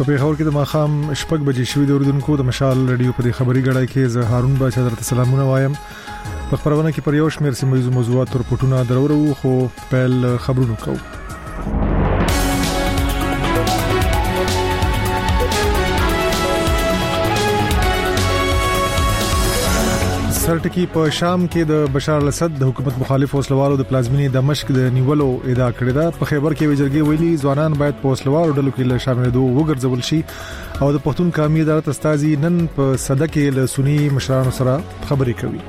په پیښور کې د ماخام شپږ بجې شوې د اردوونکو د مشال رادیو په خبري غړای کې زه هارون بچا درته سلامونه وایم. په خبرونه کې پر یو شمېر سیمه موضوعات او رپورټونه درورو خو په خبرونو کوو. سرټکی په شام کې د بشار الاسد د حکومت مخالف وسلوالو د پلازمینې دمشق د نیولو ادعا کړې ده. په خیبر کې وزیرګي ویلي ځوانان باید په وسلوالو ډلو کې له شاملېدو وګرځول شي او د پښتون قومي عدالت استازي نن په صده کې له سنی مشرانو سره خبرې کوي.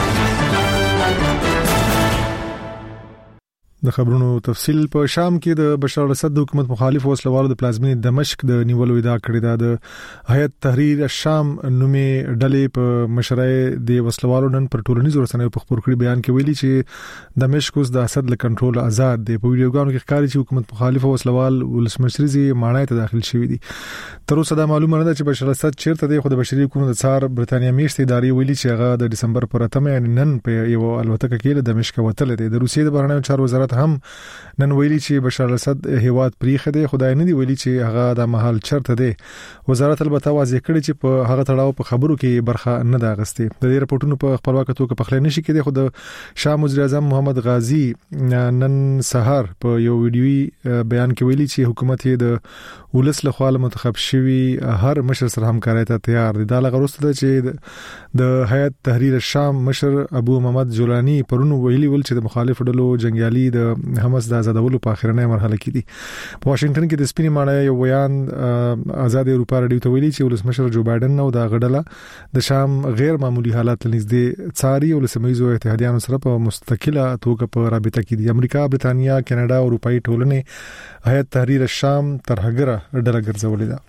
د خبرونو تفصيل په شام کې د بشار الاسد د حکومت مخالف وسلوالو د پلازمینې دمشق د نیولو ادعا کړې ده. د هیئت تحریر الشام نومي ډلې په مشرۍ د وسلوالو نن پر ټولنیزو رسنیو په خبرو کړي بیان کې ویلي چې دمشق اوس د اسد له کنټرول آزاد دی. په ویډیوګانو کې ښکاري چې حکومت مخالف وسلوال ولسمشرزي مانای ته داخل شوی دي. تر اوسه دا معلومه نه ده چې بشار الاسد چیرته دی، خو د بشري حکومت څار برتانیا میشتې ادارې ویلي چې هغه د دسمبر پر 8 یعنی نن په یو الوتکه کې له دمشق وتل دي. د روسیې د بهرنیو چارو وزارت هم نن ویلي چې بشار الاسد هیواد پریخه دی، خدای نه دی ویلي چې هغه د محل چرته دی. وزارت البته واضح کړی چې په هغه تړاو په خبرو کې برخه نه ده اغستې. د دې رپورټونو په خپلواکه توګه په خلینو شي کې د شام وزیر اعظم محمد غازی نن سحر په یو ویډیوي بیان کې ویلي چې حکومت یې د ولس له خوا منتخب شوی هر مشر سره همکارۍ ته تیار دي. دا لغروسته ده چې د هیئت تحریر الشام مشر ابو محمد جولانی پرونو ویلي ول چې د مخالف ډلو جنگیالي د حماس د آزادولو په اخرنۍ مرحله کې دي. په واشنگټن کې د سپینې ماڼۍ یو بیان آزاد اروپا رادیو ته ویلي چې ولسمشر جو بایدن او د غډله د شام غیر معمولی حالات لنځدې څاري او لسمیزو اتحادیانو سره په مستقله توګه په رابطه کې دي. امریکا، برتانیا، کاناډا او اروپאי ټولنې هیئت تحریر الشام ترهګره ډله ګرځولې ده.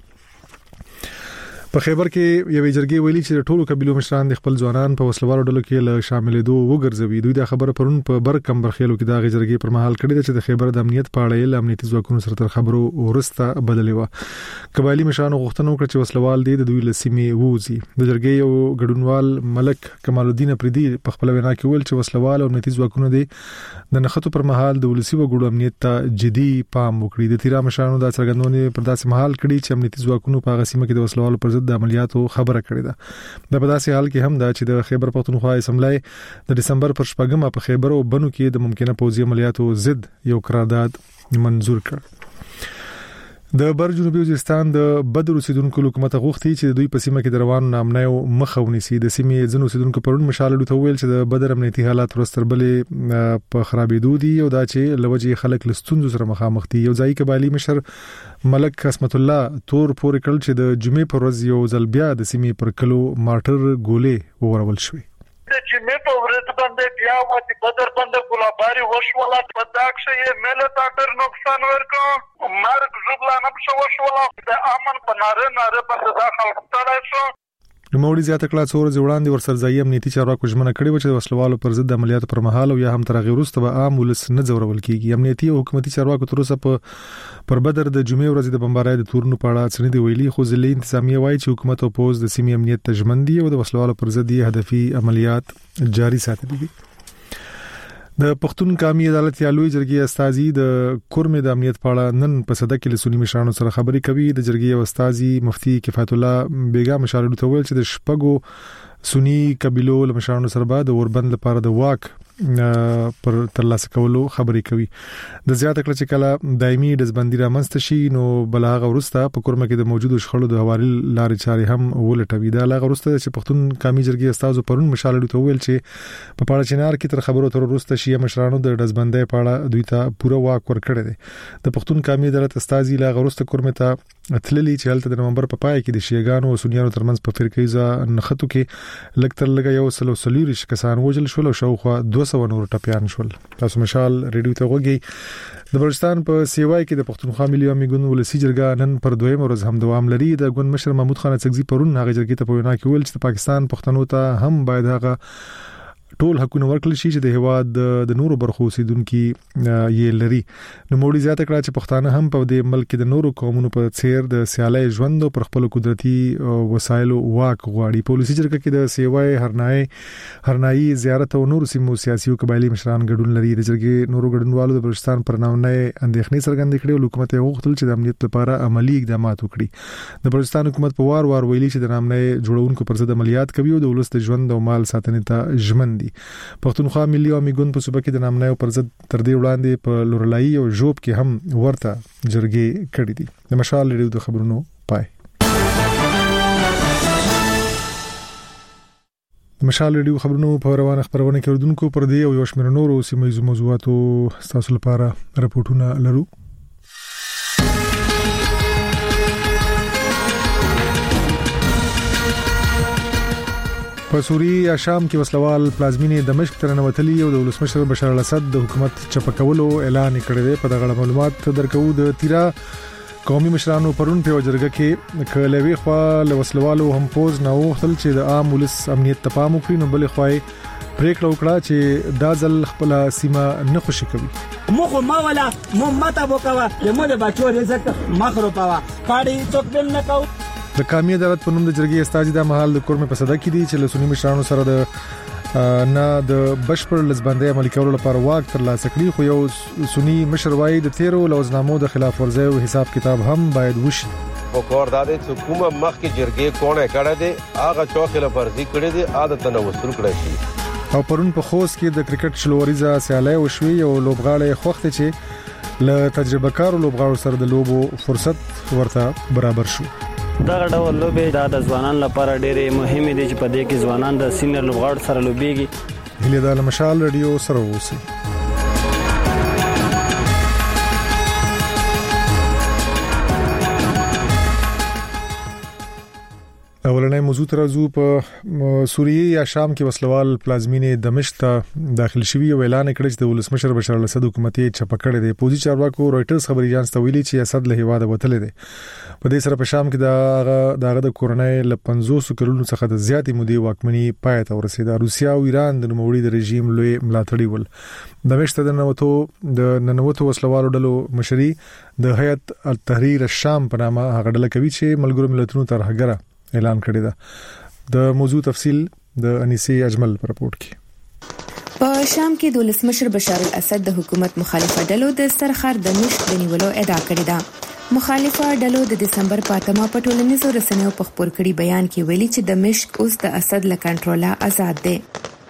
په خیبر کې یو جرګې ویلي چې د ټولو قبيلو مشران د خپل ځوانان په وسلوالو ډلو کې له شاملېدو وګرځوي. دوی دا خبره پرون په برکم برخېلو کې دا جرګې پر مهال کړې ده چې د خیبر د امنیت په اړه له امنیتي ځواکونو سره تر خبرو ورسته بدلې و. قبایلی مشرانو غوښتنه وکړه چې وسلوال د دوی له سیمې ووزي. د جرګې یو ګډونوال ملک کمال الدین پردي په خپل وینا کې ویل چې وسلوال او امنیتي ځواکونو د نخښتو پر مهال د ولسی وګړو امنیت ته جدي پام وکړي. د تیرا مشرانو د څرګندونې پر داسې مهال کړي چې امنیتي ځواکونو په غسیمه کې د وسلوالو پر ضد د عملیاتو خبره کړې ده. د په داسې حال کې هم دا چې د خیبر پختونخوا اسمبلی د دسمبر پر 8 په خیبر او بنو کې د ممکنه پوځي عملیاتو ضد یو قرارداد منزور کړ. د بر جنوبي وزیرستان د بدر اوسیدونکو حکومت غوښتي چې دوی په سیمه کې د روانو نامنیو مخه ونیسي. د سیمې ځینو اوسیدونکو پرون مشالو ته ویل چې د بدر امنیتي حالات ورستربلې په خرابېدو دي او دا چې لوجي خلک لستونزو سره مخامخ دي. یو ځای قبایلی مشر ملک حسمت الله تور پورې کړ چې د جمعې پر ورځ یو ځل بیا د سیمې پر کلو مارټر ګولې وورول شوې. د جمعې په ورځ باندې بیا د بدر باندې ګلاباري وشوله په داکشه یې ملت اټر نقصان ورکو مرګ زبلا نه بشو وشوله د امن په ناره باندې داخل کړای شو. نوموړي زیاته کړه چې ورځ وړاندې ورسرځي امنیتي چارواکو ژمنه کړې و چې د وسلوالو پر ضد عملیاتو پر مهال او یا هم تر هغه وروسته به عام ولس نه ځورول کیږي. امنیتي او حکومتي چارواکو تر اوسه پر بدر د جمعې ورځ د بمبارۍ د تورونو په اړه څه نه دی ویلي، خو ځلې انتظامیه وایي چې حکومت او پوز د سیمې امنیت ته ژمن دي او د وسلوالو پر ضد هدفي عملیات جاري ساتلي دي. د پښتون قومي عدالت یالوی جرګې استازي د کورمه د امنیت په اړه نن په صده کې له سنی مشرانو سره خبرې کوي. د جرګې استازي مفتي کفایت الله بیگا مشالو ته ویل چې د شپږو سنی قبيلو له مشرانو سره بعد اوربند لپاره د واک پر ترلاسه کولو خبرې کوي. د زیاته کړه چې کله دایمي دزبندي رامنځته شي نو بلاغه ورسته په کورمه کې د موجودو شخړو د حوالي لارې چارې هم ولټوي. دا لاغه ورسته چې پښتون قومي جرګې استازو پرون مشالو ته ویل چې په پاړه چنار کې تر خبرو تر ورسته شي مشرانو د دزبندۍ په اړه دوی ته پوره واک ورکړی دی. د پښتون قومي عدالت استازي لاغه ورسته کورمه ته اتللی چې هلته د نومبر په پای کې د شیګانو او سنیانو ترمنځ په فرقې نخښتو کې لکتر لګا یو سلوسلیریش کسان وجل شول او شاوخوا 200 نور ټپيان شول. تاسو مشال ریډیو ته وګورئ. د بلوچستان په سیوای کې د پښتونخوا ملي عوامي ګوند ولسی جرګه نن پر دویم ورځ هم دوام لري. د ګوند مشر محمود خان اڅکزي پرون هغه جرګې ته په وینا کې ویل چې پاکستان پښتنو ته هم باید هغه ټول حقونه ورکړل شي چې د هواد د نورو برخو اوسیدونکو یې لري. نو موړي زیاته کړه چې پښتانه هم په دې ملک د نورو قومونو په څیر د سیالي ژوند پر خپل قدرتي وسایلو واک غواړي. پولیسي جرګه کې د سیوای هرنايي زیارت او نور سیمو سیاسي او قبایلی مشران ګډون لري. د جرګې نورو ګډونوالو د بلوچستان پر نامه اندېښنې څرګندې کړې او حکومت یې غوښتل چې د امنیت لپاره عملی اقدامات وکړي. د بلوچستان حکومت په وار ویلي چې د نامه جوړونکو پر ضد عملیات کوي او د ولست ژوند او مال ساتنې ته ژمن دي. پښتونخوا ملي او میګون په صوبه کې د نامه پر ضد تر دې وړاندې په لورلای او جوب کې هم ورته جرګې کړې دي. د مشال لري د خبرونو پای. مشال لري خبرونو په روانه خبرونه کې اردوونکو پر دې او یو شمېر نورو سیمه موضوعاتو تاسو لپاره راپورټونه لرو. په سوریه شام کې وسلوال پلازمینې دمشق تر نوتلی او د ولسمشر بشار الاسد د حکومت چپکولو اعلان کړی دی. په دغه معلومات درکو د تیرا قومي مشرانو پرون په جرګه کې کلوي خو له وسلوالو هم پوز نه وختل چې د عام ولس امنیت ته پام وکړي. نو بل خوای پریکړه وکړه چې دا ځل خپل سیمه نه خوشی کوي. مخ ما ولا مو ماته وکوا له مده بچو رزق مخرو پاوا پاړي څوک بل نه کو. د قومي عدالت په نوم د جرګې استاجي د محل د کورمه په صدا کې دي چې له سنی مشرانو سره د نه د بشپړ لزبندۍ عملي کولو لپاره واک ترلاسه کړي. خو یو سنی مشر وايي د 13 لوزنامو د خلاف ورزي او حساب کتاب هم باید وشي. او کورداده چې کومه مخ کې جرګې کونه کړه دي هغه چوخله فرضي کړي دي عادت نه وصول کړی شي. او پرون په خوست کې د کرکټ شلوریزه سیالي وشوي او لوبغاړي خوخته چې له تجربه کارو لوبغاړو سره د لوبو فرصت ورته برابر شو. دا ډول لوبې د ځوانانو لپاره ډېرې مهمه دي چې په دې کې ځوانان د سینیئر لوبغاړو سره لوبيږي. هله د مشال رادیو سره وسی. اولنې موضوع ترازو په سوریه یا شام کې وسلوال پلازمینې دمشق ته داخل شوی او اعلان کړی چې د ولسمشر بشار الاسد حکومت یې چپکړی دی. پوزي چارواکو رويټرز خبري اژانس ته ویلي چې اسد له هواده وتل دي. په دې سره په شام کې دغه د کورونای ل 500 کلونو څخه د زیاتې مودې واکمنۍ پای ته ورسېده. روسیا او ایران د نوموړي د رژیم لوی ملاتړي ول. دمشق ته د ننوتو وسلوالو ډلو مشري د هیئت التحریر الشام په نامه هغه ډله کوي چې ملګرو ملتونو ترهګره اعلان کړی دی. د موضوع تفصیل د انیسی اجمل پر رپورت کې. په شام کې د ولسمشر بشار الاسد د حکومت مخالفه ډلو د سرخر دمشق د نیولو ادعا کړې ده. مخالفه ډلو د دسمبر په اتمه په ټولنیزو رسنیو په خبر کړي بیان کې ویلي چې دمشق اوس د اسد له کنټروله آزاد دی.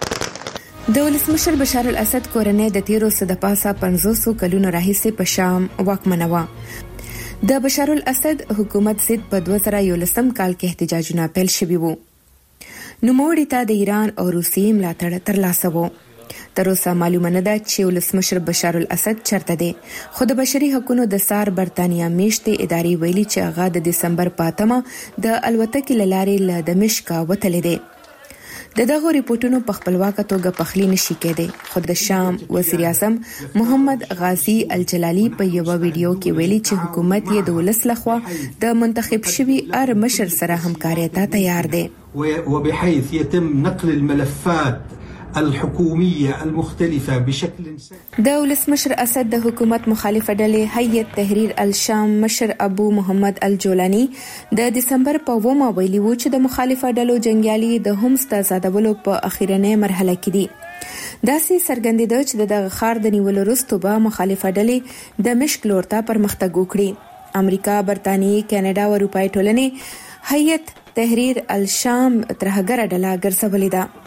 د ولسمشر بشار الاسد کورنۍ د 13 د پاسه 500 کلونو راهیسې په شام واکمنه و. د بشار الاسد حکومت ضد په 2011 کال کې احتجاجونه پیل شوي وو. نوموړي ته د ایران او روسیې ملاتړ ترلاسه وو. تر اوسه معلومه نه ده چې ولسمشر بشار الاسد چرته دی. خو د بشري حقوقو د سار برتانیا میشتې ادارې ویلي چې هغه د دسمبر په اتمه د الوتکې له لارې له دمشق وتلی دی. د دغه ریپورتونو په خپلواکه توګه پخلی نشي کېدی. خو د شام وزیر اعظم محمد غازی الجلالی په یو ویډیو کې ویلي چې حکومت یې د ولس لخوا د منتخب شوی ار مشر سره همکاري ته تیار دی. وبحيث يتم نقل الملفات الحكومية المختلفة بشكل د ولسمشر اسد د حکومت مخالفه ډلې هیئت تحریر الشام مشر ابو محمد الجولانی د دسمبر په 2 ویلي و چې د مخالفه ډلو جنگیالي د همس د آزادولو په اخیرنۍ مرحله کې دي. داسې څرګندېده چې د خار د نیولو وروسته به مخالفه ډلې د مشک لور ته پرمختګ وکړي. امریکا، برتانیې، کاناډا او اروپای ټولنې هیئت تحریر الشام ترهګره ډله ګرځولې ده.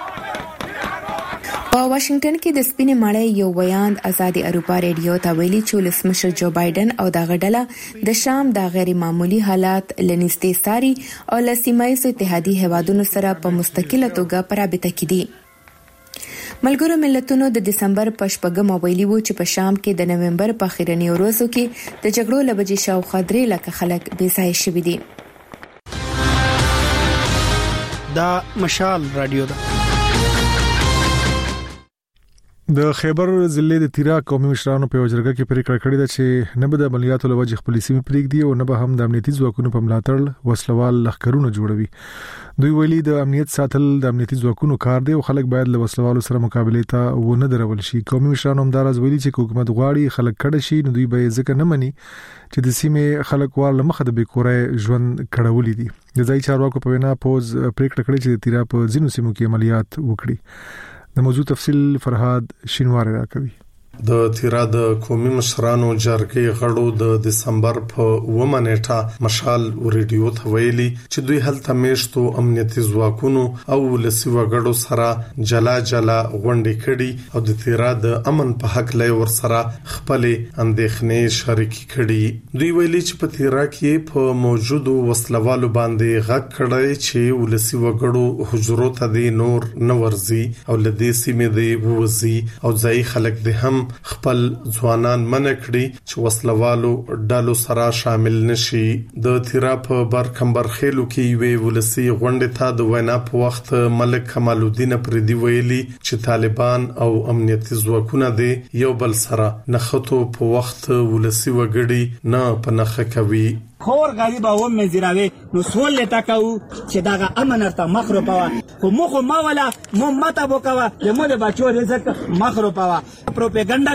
په واشنگټن کې د سپینې ماړۍ یو بیان آزادي اروپا ریډیو ته ویلي چې ولسمشر جو بایدن او دغه ډله د شام د غیر معمولی حالات لنیستې ساري او له سیمایي اتحادي هیوادونو سره په مستقله توګه په رابطه کې دي. ملګرو ملتونو د دسمبر په 8 ویلي و چې په شام کې د نومبر په اخیرنۍ ورځو کې د جګړو له وجې شاوخوا 3 لک خلک بې ځایه شوي دي. دا مشال رادیو ده. د خیبر ضلع د تیرا قومي مشرانو په وجرګه کې پریکړه کړې ده چې نه به د عملیاتو لوجه خپل سیمې پریږدي او نه به هم د امنیتي ځواکونو په ملاتړ وسلوال لخرونه جوړوي. دوی ویلي د امنیت ساتل د امنیتي ځواکونو کار دی او خلک باید له وسلوالو سره مقابله ته ونه درول شي. قومي مشرانو هم دا راز ویلي چې حکومت غواړي خلک کډه شي نو دوی به ځکه نه مني چې د سیمې خلک وال مخه د بیکورای ژوند کړولې دي. د ځای چارواکو په وینا پوز پریکړه کړې چې د تیرا په ځینو سیمو کې عملیات وکړي. د موضوع تفصیل فرهاد شینواری راکوي. د تیرا د قومي مشرانو جرګې غړو د دسمبر په 9 نیټه مشال ریډیو ته ویلي چې دوی هلته میشتو امنیتي ځواکونو او ولسي وګړو سره جلا غونډې کړي او د تیرا د امن په حق لای ور سره خپل اندېښنې شریک کړي. دوی ویلي چې په تیرا کې په موجودو وسلوالو باندې غږ کړي چې ولسي وګړو حجرو ته د نور نورزي او لدې سیمې دی ووزي او ځای خلک د هم خپل ځوانان منع کړي چې وسلوالو ډالو سره شامل نشي. د تیرا په برکمبر خېلو کې وی ولسی غونډه ته د وینا په وخت ملک کمال الدین پردي ویلي چې طالبان او امنیتي ځواکونه دي یو بل سره نخټو په وخت ولسی وګړي نه پنخه کوي. خور غریب او مزراوي نو سول لتا کو چې داغه امن ارته مخرو پوا خو مخه ما ولا مو متا بوکوا دمو د بچو رزق مخرو پوا پروپاګاندا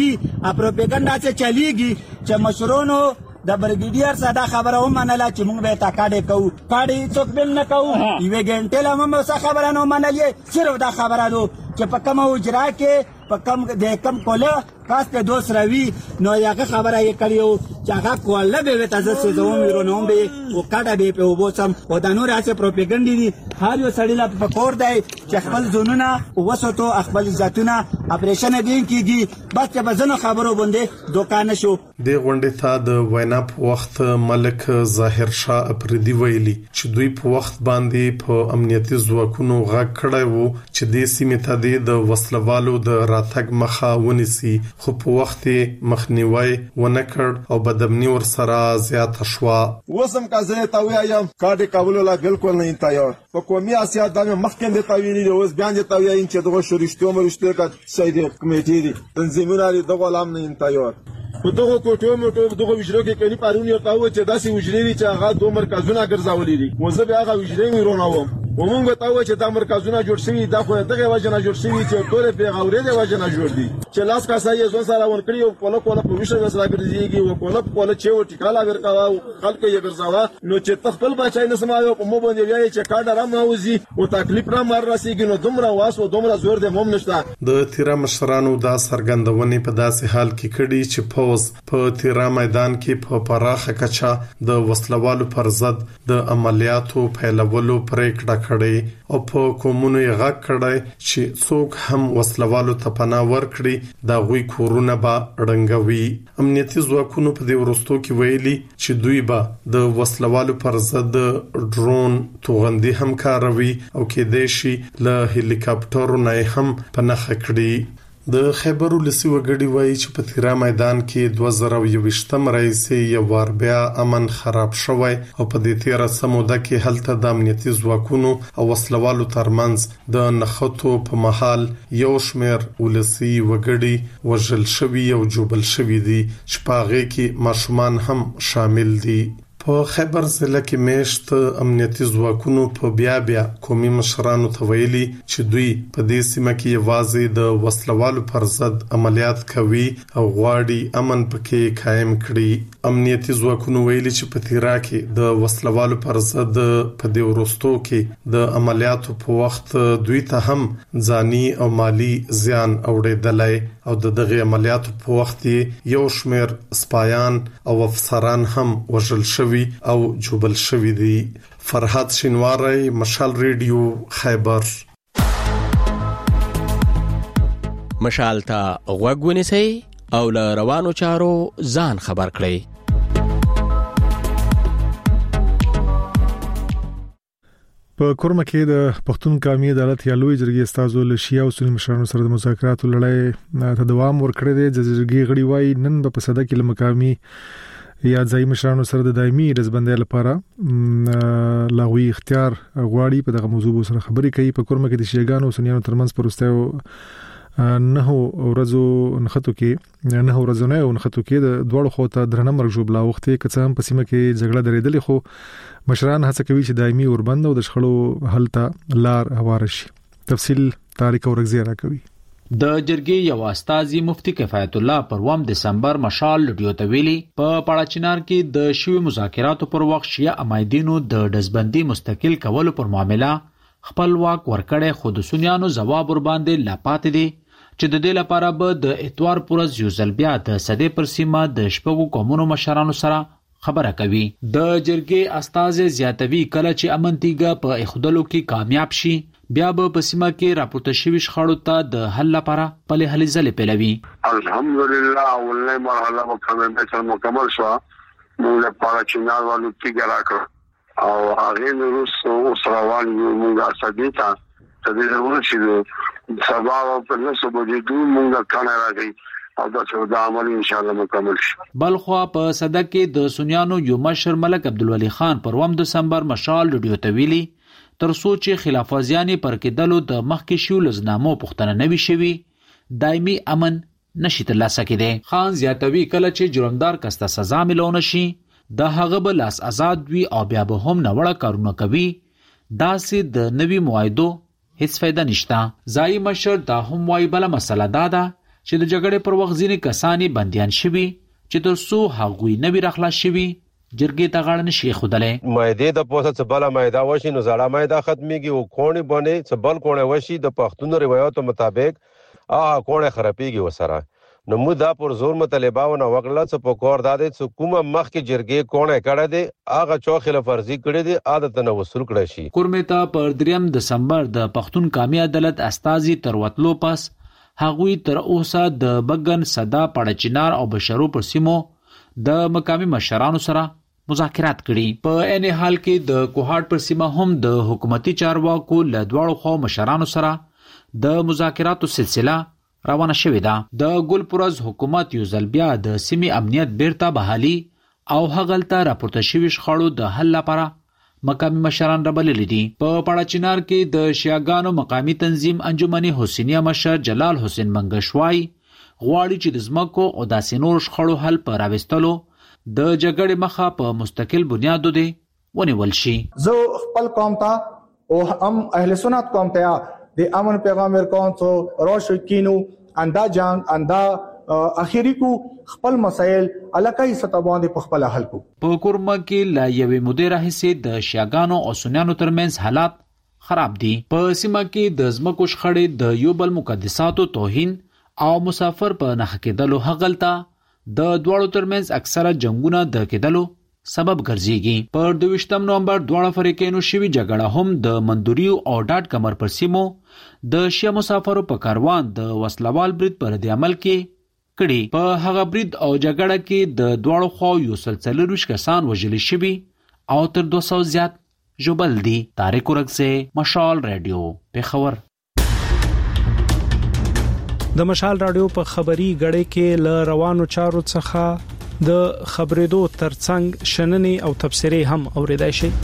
چلیږي چې مشرونو د برګیډیر صدا خبره ومنله چې موږ به تاکاډه کوو کاډي څوک بل نه کوو یوه ګنټه لا موږ څه خبره نه منلې صرف دا خبره دو چې په کوم اجرا کې په کم د کم کوله خاص په دوس روي نو یاغه خبره یې کړیو چې هغه کوله به تاسو څه زوم ورونوم به او کاډه به په وبوسم او د نور اسه پروپاګاندا دي هر یو سړی لا په کور دی چې خپل ځونونه وسوتو خپل ذاتونه اپریشن دي کیږي بس په ځنو خبرو باندې دوکان شو. د غونډې ته د وینا په وخت ملک ظاهر شاه پردي ویلي چې دوی په وخت باندې په امنیتي ځواکونو غږ کړی وو چې د سیمې ته د وسلوالو د راتګ مخه ونیسي خو په وخت مخنیوي ونه کړ او بدامني ور سره زیات شوا. وسم کا زه تا وایم کاډه کابل لا بالکل نه تیار په قومي اسیا د مخکې د تاویلی اوس بیان د تاویل چې دغه شورشتو مرشته کا سید کمیټې دي تنظیمونه لري دغه لام نه تیار په دغه کوټو موټو دغه وجرو کې کلی پارون یو تاو چې داسې وجري چې هغه دوه مرکزونه ګرځولې دي وزه به هغه وجري وروناوم ومونږ ته و چې دا مرکزونه جوړ شوي دا خو دغه وجنه جوړ شوي چې ټول په غوړې د وجنه جوړ دي چې لاس کا سایه ځو سره ورکړي او کوله په ویشه سره ګرځيږي او کوله چې و ټیکاله ورکاوه خلک یې ګرځاوه نو چې تخپل بچای نه سماوي په مو باندې وایي چې کاډه را موزي او تکلیف را مر راسيږي نو دومره واسو دومره زور د موم نشته. د تیرا مشرانو دا سرګندونې په داسې حال کې کړي چې پوز په تیرا میدان کې په پراخه کچا د وسلوالو پر ضد د عملیاتو پیلولو پریکړه کړې او په کومونو یې غږ کړی چې څوک هم وسلوالو ته پناه ورکړي دا غوي کورونه به رنګوي. امنیتي ځواکونو په دې ورستو کې ویلي چې دوی به د وسلوالو پر ضد ډرون توغندي هم کاروي او کې دیشي له هلیکاپټرو نه هم پناه کړي. د خیبر ولسی وګړي وایي چې په تیرا میدان کې 2021 رئیس یو وار بیا امن خراب شوی او په دې تیر سموده کې هلته د امنیتي ځواکونو او وسلوالو ترمنځ د نخټو په محل یو شمیر ولسی وګړي وژل شوی او جوبل شوی دي چې په هغه کې ماشومان هم شامل دي. په خیبر ضلع کې میشت امنیتي ځواکونو په بیا قومي مشرانو ته ویلي چې دوی په دې سیمه کې یوازې د وسلوالو پر ضد عملیات کوي او غواړي امن پکې قائم کړي. امنیتي ځواکونو ویلي چې په تیرا کې د وسلوالو پر ضد په دې ورستو کې د عملیاتو په وخت دوی ته هم ځاني او مالی زیان اوریدلای او دغه عملیاتو په وخت یو شمیر سپایان او افسران هم وژل شوی او جوبل شوی دي. فرهاد شینواری مشال ریډیو خیبر. مشال ته غوږ ونیسئ او له روانو چارو ځان خبر کړئ. په کورمه کې د پښتون قومي عدالت یا لوی جرګې استازو له شیعه او سنی مشرانو سره د مذاکراتو لړۍ ته دوام ورکړی دی. د جرګې غړي وایي نن په صده کې له مقامي یا ځای مشرانو سره د دایمي رزبندۍ لپاره لاغوي اختیار غواړي. په دغه موضوع سره خبرې کوي. په کورمه کې د شیعاګانو او سنیانو ترمنځ پروستیو نه ورځو نخټو کې نه ورځونه او نخټو کې د دوړو خو ته درنه مرګ جوړ لاوخته کڅم په سیمه کې جګړه درېدلې خو مشران هڅه کوي چې دایمي اوربند او د شخړو حل ته لار هوار شي. تفصیل طارق اورغزی را کوي. د جرګې یو استاذي مفتي کفایت الله پر 1 دسمبر مشال لډیو ته ویلي په پاړاچینار کې د شوی مذاکراتو پر وخت شیعه امایدینو د دزبندي مستقل کولو پر معاملې خپل واک ورکړې خو د سنیانو جواب ور باندې لا پاتې دي چې د دې لپاره به د اتوار پورز یو ځل بیا د سدې پر سیمه د شپږو قومونو مشرانو سره خبره کوي. د جرګې استاذ زیاتوي کله چې امنتیګه په اخدلو کې کامیاب شي بیا به په سیمه کې راپورته شوی شخړو ته د حل لپاره پلي هلي ځلې پیلوي. الحمدلله اولنۍ مرحله مکمل مکمل شو موږ لپاره چې نار والو کې راکړ او هغه روس او سروان موږ سدیتا تدې ورشي سبا په نسو بده دوه موږ کانه راځي او دا څه د عمل ان شاء الله مکمل شي. بلخو په صدق کې د سنیانو یو مشر ملک عبدالولی خان پر 1 دسمبر مشال لډیو ته ویلي تر سوچ خلاف ورزيانې پر کېدلو د مخکې شو لزنامو پښتنه نوي شوي دایمي امن نشي ترلاسه کېدی. خان زیاتوي کله چې جرمدار کسته سزا ملونه شي د هغه بل لاس آزاد وي او بیا به هم نوړه کارونه کوي داسې د نوي موعدو هیڅ فائدہ نشته. ځای مشر دا هم وايي بل مسله دا ده چې د جګړې پر وخت ځینې کسانی بنديان شوي چې تر څو هغوی نوي راخلاص شوي جرګې ته غاړه نشي خودلې. مایده د پوسه څه بل مایده وشي نو زړه مایده ختميږي او کونی باندې څه بل کونه وشي د پښتون روایتو مطابق کونه خرابيږي وسره نو موږ دا پر زور مطالبهونه وکړل چې په کور دادې چې کومه مخ کې جرګې کونه کړه دي هغه چوخله فرضي کړي دي عادت نه وصول کړي شي. کورمتا پر 3 دسمبر د پښتون قومي عدالت استازي تر وتلو پس هغوی تر اوسه د بګن صدا پړچینار او بشرو پر سیمو د مقامي مشرانو سره مذاکرات کړي. په ان حال کې د کوهاټ پر سیمه هم د حکومتي چارواکو له دواړو خوا مشرانو سره د مذاکراتو سلسله روانه شوې ده. د ګلپورز حکومت یو ځل بیا د سیمې امنیت بیرته بحالي او هغلته راپورته شوی شخړو د حل لپاره مقامي مشران رابللي دي. په پاړاچینار کې د شیعاګانو مقامي تنظیم انجمن حسینیه مشر جلال حسین منګشوای غواړي چې د ځمکو او داسې نور شخړو حل په راوستلو د جګړې مخه په مستقل بنیادو دی ونیول شي. زه خپل قوم ته او هم اهل سنت قوم ته د امن پیغام ورکوم څو روش کینو اندا جنگ اندا اخیری کو خپل مسائل الکای سطح باندې په خپل حل کو. په کورما کې لا یوې مدیره حصے د شیعاګانو او سنیانو ترمنځ حالات خراب دي. په سیمه کې د ځمکو شخړې د یو بل مقدساتو توهین او مسافر په نخ کېدلو هغلته د دواړو ترمنځ اکثره جنگونه د کېدلو سبب ګرځيږي. پر 22 نومبر دواړه فریقینو شوی جګړه هم د مندوریو او ډاټ کمر پر سیمو د شیعه مسافرو په کاروان د وسلوال برید پر د عمل کې کړي. په هغه برید او جګړه کې د دواړو خوا یو سلسله روش کسان وژل شوي او تر 200 زیات ژوبل دي. طارق اورغزی، مشال رادیو، پیښور. د مشال رادیو په خبري غړې کې ل روانو چارو څخه د خبرېدو ترڅنګ شننې او تبصرې هم اوریدای شي.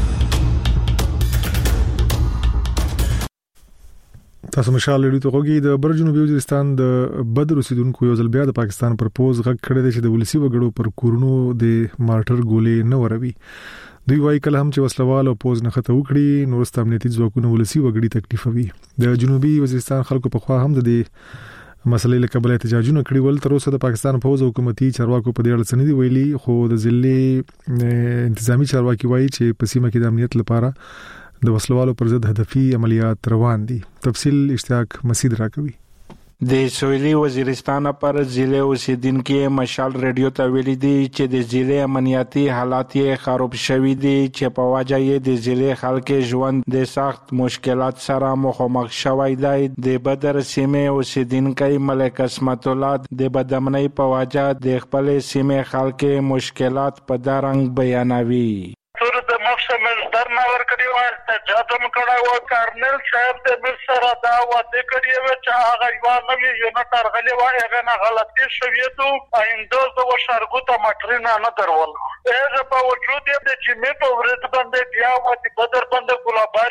تاسو مشال لري ته غوږی د برجنوبي وزیرستان د بدر اوسیدونکو یو ځل بیا د پاکستان پر پوز غږ کړی دی چې د ولسی وګړو پر کورونو د مارټر ګولې نه وروي. دوی وايي کله هم چې وسلوال او پوز نه خته وکړي نورست امنیتي ځواکونه ولسی وګړي تکلیفوي. د جنوبي وزیرستان خلکو په خوا هم د دې مسلې له کبله احتجاجونه کړي ول. تر اوسه د پاکستان پوز حکومتي چارواکو په دې اړه څه نه دی ویلي خو د ضلع انتظامی چارواکي وايي چې په سیمه کې د امنیت لپاره د وسلوالو پر ضد هدفي عملیات روان دي. تفصیل اشتیاق مسعود راکوي. د سویلي وزیرستان پر ضلع اوسیدونکو مشال رادیو ته ویلي دي چې د ضلع امنیتي حالات یې خراب شوي دي چې په وجه یې د ضلع خلک ژوند د سخت مشکلات سره مخامخ شوی دی. د بدر سیمې اوسیدونکو ملک اسمت الله د بدامنۍ په وجه د خپل سیمې خلک مشکلات په دارنګ بیانوي. موږ در نه ورکړی و احتجاج هم کړی و. کارنل صاحب د مر سره دا وعده کړې وه چې هغه یوه نوې یونټ راغلی و هغې نه غلطي شوې دو ایندوز د وشارګو ته مټرونه نه درول. هغه باوجود یې د جمعې په ورځ باندې بیا د بدر باندې ګلاباري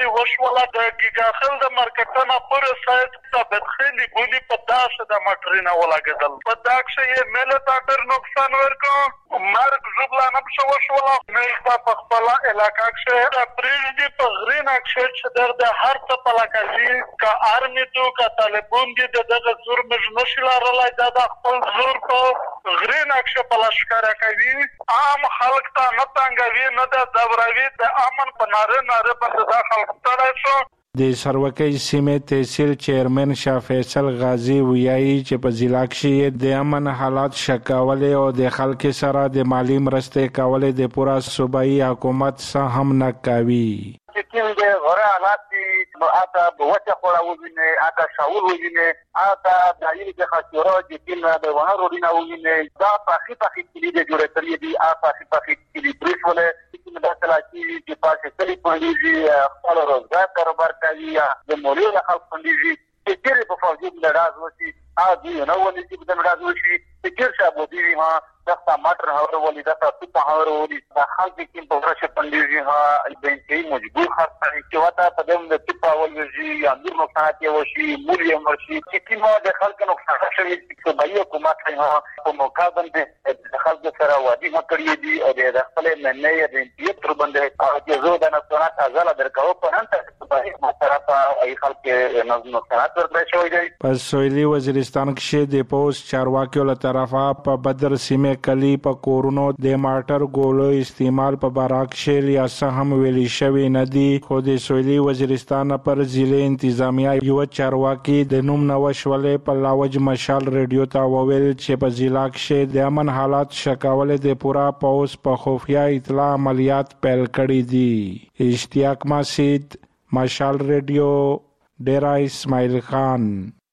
باری وشولا د ګیګاخل د مارکټنا پر سایت ته بدخلی ګولي په داسه د مټرینا ولاګدل په داکشه یې مل تاټر نقصان ورکو مرګ زبلا نبشه وشولا مې په خپل علاقه کې د پریزدي په غرینا کې چې د هر څه په لکه کا آرمی تو کا طالبون دي دغه زور مې نشلا رلای د خپل زور په غرینا کې په لشکره کوي عام خلک ته نه تنګوي نه د دبروي د امن په ناره باندې د خلک تړای شو د سروکۍ سیمې تحصیل چیرمن شاه فیصل غازی ویایي چې په ضلع کې د امن حالات شکاولې او د خلکو سره د مالی مرستې کولې د پورا صوبایي حکومت سره هم نه کوي چې د غره حالات آتا بوچه خورا وزینه آتا شاول وزینه آتا دایلی که خاصیورا جتیل به وانه روڈینا وزینه دا پاخی کلی ده جوڑه تلیه دی پاخی کلی بریش وله کسی مداخلا چیزی که پاس کلی پندیجی خپل روزگار کاروبار کوي یا د مولیو د خلق پندیجی چې تیرې په فوجي ملراز وشي آدی نو ولې چې د ملراز وشي چې تیر شابو دی ها دغه ماټر هاور ولې دغه څه هاور ولې د خلک کې په ورشه پندیجی ها البنتي مجبور خاص چې وتا په دم د ټیپا ولې یا نور نقصانات وشي مولي مرشي چې کیمه د خلک نقصان شوی چې بایو حکومت ها په موقع باندې د خلک سره وادي مکړی دي او د خپل مننه یې د انتیتر باندې او چې زه د نصرات ازاله درکاو په نن ته په طرفه ای خلک نقصانات ورته شوی دی په سویلي وزیرستان کې د پوس چارواکیو له طرفه په بدر سیمه کلی په کورونو د مارټر ګولو استعمال په باراک شیل یا سهم ویلي شوی نه دی خو د سویلي وزیرستان پر ضلع انتظامیه یو چارواکي د نوم نوښولې په لاوج مشال ریډیو ته وویل چې په ضلع کې د امن حالات شکاولې د پورا پوس په خفیه اطلاع عملیات پیل کړي دي اشتیاق مسجد مشال ریډیو ډیرا اسماعیل خان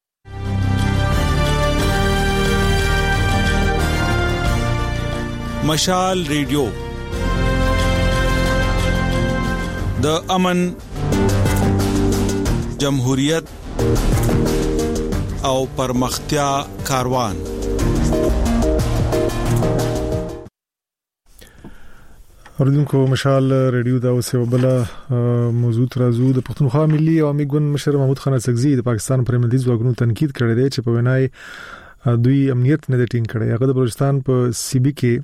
مشال ریډیو د امن جمهوریت او پرمختیا کاروان اوریدونکو مشال ریډیو دا اوسه بل موضوع ترازو د پښتونخوا ملي عوامي ګوند مشر محمود خان سګزي د پاکستان پر ملي ځواکونو تنقید کړی دی چې په وینای دوی امنیت نه ټینګ کړي هغه د بلوچستان په سی بي کې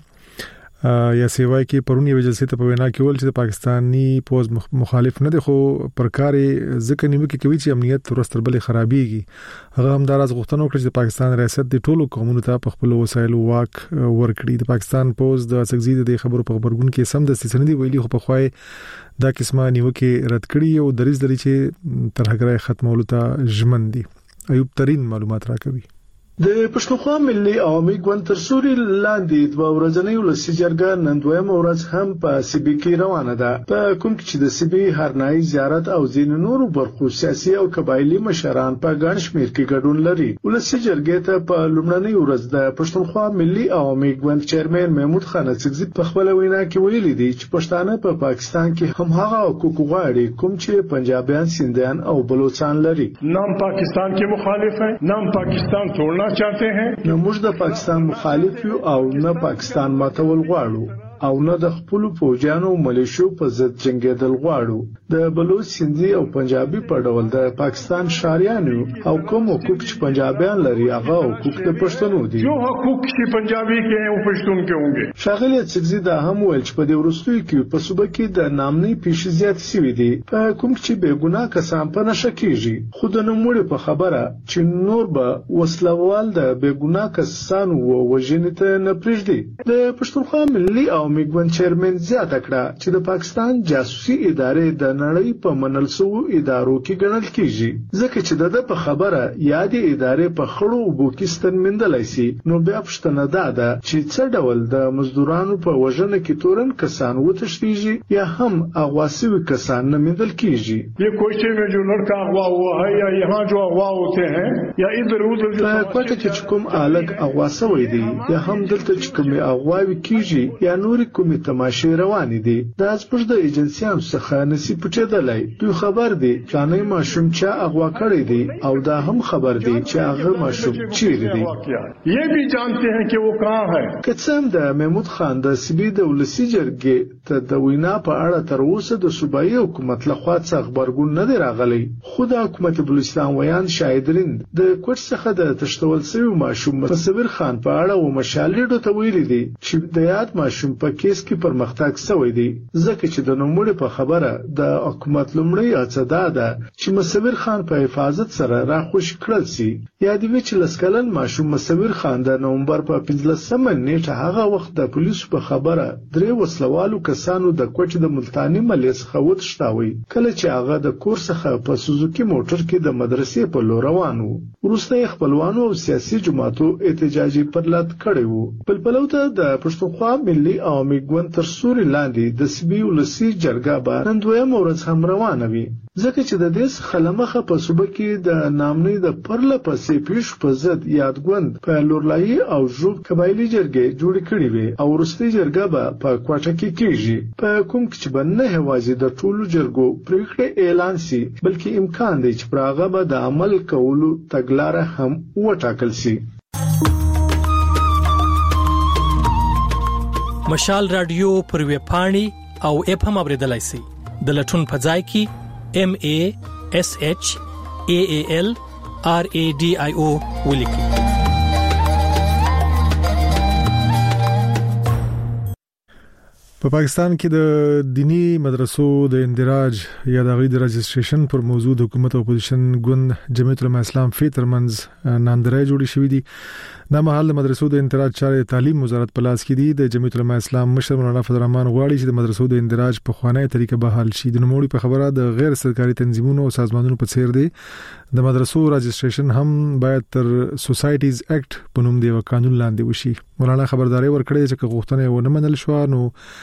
یا سیوای کې پرونی وجلسې ته په وینا کې ول چې د پاکستانی پوز مخالف نه دي خو پرکاري ځکه نیمه کې کوي چې امنیت ورستر بل خرابيږي هغه هم دراز غوښتنه وکړه چې د پاکستان ریاست د ټولو قومونو ته په خپل وسایلو واک ورکړي د پاکستان پوز د سګزي د خبرو په خبرګون کې سم د سندې ویلي خو په خوای دا قسمه نیوکه رد کړي او دریز لري چې تر هغه ختمولو ته ژمن دي ایوب ترين معلومات راکوي د پښتونخوا ملي عوامي ګوند تر سوري لاندې د ورځنۍ ولسی جرګه نن دویم ورځ هم په سی بي کې روانه ده په کوم کې چې د سی بي هرنای زیارت او زین نورو برخو سیاسي او قبایلی مشران په ګڼ شمېر کې ګډون لري ولسی جرګې ته په لومړنۍ ورځ د پښتونخوا ملي عوامي ګوند چیرمن محمود خان سګزي په خپل وینا کې ویلي دي چې پښتانه په پاکستان کې هم هغه حقوق غواړي کوم چې پنجابیان سندیان او بلوچستان لري نام پاکستان کې مخالف ہے نام پاکستان توڑنا چاہتے ہیں نو موږ د پاکستان مخالف یو او نه پاکستان ماتول غواړو او نه د خپل فوجانو ملیشو په ضد جنگیدل غواړو د بلوچ سندي او پنجابي په ډول د پاکستان شاریانو او کوم حقوق چې پنجابیان لري هغه حقوق د پښتنو دي جو حقوق چې پنجابي کې او پښتون کې هونګي شاغلی سګزي دا هم ویل چې په دې ورستوي کې په صوبه کې د نامنۍ پیښې زیات شوي دي په کوم چې بے ګناه کسان په نشه کېږي خود نه مړي په خبره چې نور به وسلوال د بے ګناه کسانو وژنې نه پرېږدي د پښتونخوا ملي او میګون چیرمن زیاته کړه چې د پاکستان جاسوسي ادارې د نړۍ په منل شوو ادارو کې ګڼل کیږي ځکه چې د په خبره یادې ادارې په خړو وبوکستان مندلای شي نو بیا پښتنه ده چې څه ډول د مزدورانو په وژنه کې تورن کسان وتښتيږي یا هم اغواسوي کسان نه مندل کیږي یہ کوچے میں جو لڑکا اغوا ہوا ہے یا یہاں جو اغوا ہوتے ہیں یا ادھر ادھر په کوټه کې کوم الګ اغواسوي دي یا هم دلته چې کوم اغواوي کیږي یا نور پورې کومې تماشې روانې دي دا زموږ د ایجنسیانو څخه نسی پټېدلی. دوی خبر دي فلانی ماشوم چا اغوا کړی دی او دا هم خبر دي چې هغه ماشوم چیرې دی. یہ بھی جانتے ہیں کہ وہ کہاں ہے. که څه هم د محمود خان د سیبي د ولسي جرګې ته د وینا په اړه تر اوسه د صوبایي حکومت لخوا څه خبرګون نه دی راغلی، خو د حکومت بلوچستان ویان شاهدرین د کوټ څخه د تشتول شوي ماشوم مصور خان په اړه و مشالېډو ته ویلي دي چې د یاد ماشوم په کیس کې پرمختګ شوی دی، ځکه چې د نوموړي په خبره د حکومت لومړی هڅه دا ده چې مصور خان په حفاظت سره راخوش کړل شي. یادوي چې لسکلن ماشوم مصور خان د نومبر په 15 نیټه هغه وخت د پولیسو په خبره درې وسلوالو کسانو د کوټ د ملتانی ملي څخه وتښتاوی کله چې هغه د کور څخه په سوزوکی موټر کې د مدرسې په لور روان وو. وروسته خپلوانو او سیاسي جماعتو احتجاجي پرلط کړی وو. بلبلو ته د پښتونخوا ملي عوامي ګوند تر سوري لاندې د سیبي ولسي جرګه به نن دویم ورځ هم روانه وي، ځکه چې د دې څخه لمخه په صوبه کې د نامنۍ د پرله پسې پیښو په ضد یادګوند په لورلایي او ژوب قبایلي جرګې جوړې کړې وي او وروستۍ جرګه به په کوټه کې کېږي، په کوم کې چې به نه یوازې د ټولو جرګو پریکړې اعلان شي بلکې امکان دی چې پر هغه به د عمل کولو تګلاره هم وټاکل شي. مشال رادیو پر ویب پاڼې او اپ هم اوریدلای شئ. د لټون په ځای کې MASHAALRADIO ولیکئ. په پاکستان کې د دینی مدرسو د اندراج یا د غوډ رجسټریشن پر موضوع د حکومت او اپوزیشن ګوند جمعیت العلماء اسلام ترمنځ ناندرۍ جوړې شوې دي. دا مهال د مدرسو د اندراج چارې تعلیم وزارت په لاس کې دي. د جمعیت العلماء اسلام مشر مولانا فضل الرحمن غواړي چې د مدرسو د اندراج په خوانې طریقه بحال شي. د نوموړي په خبره د غیر سرکاري تنظیمونو او سازمانونو په څیر دي د مدرسو رجسټریشن هم باید تر سوسایټیز اکټ په نوم دی او قانون لاندې وشي. مولانا خبرداري ورکړې چې غوښتنه ونه منل شو نو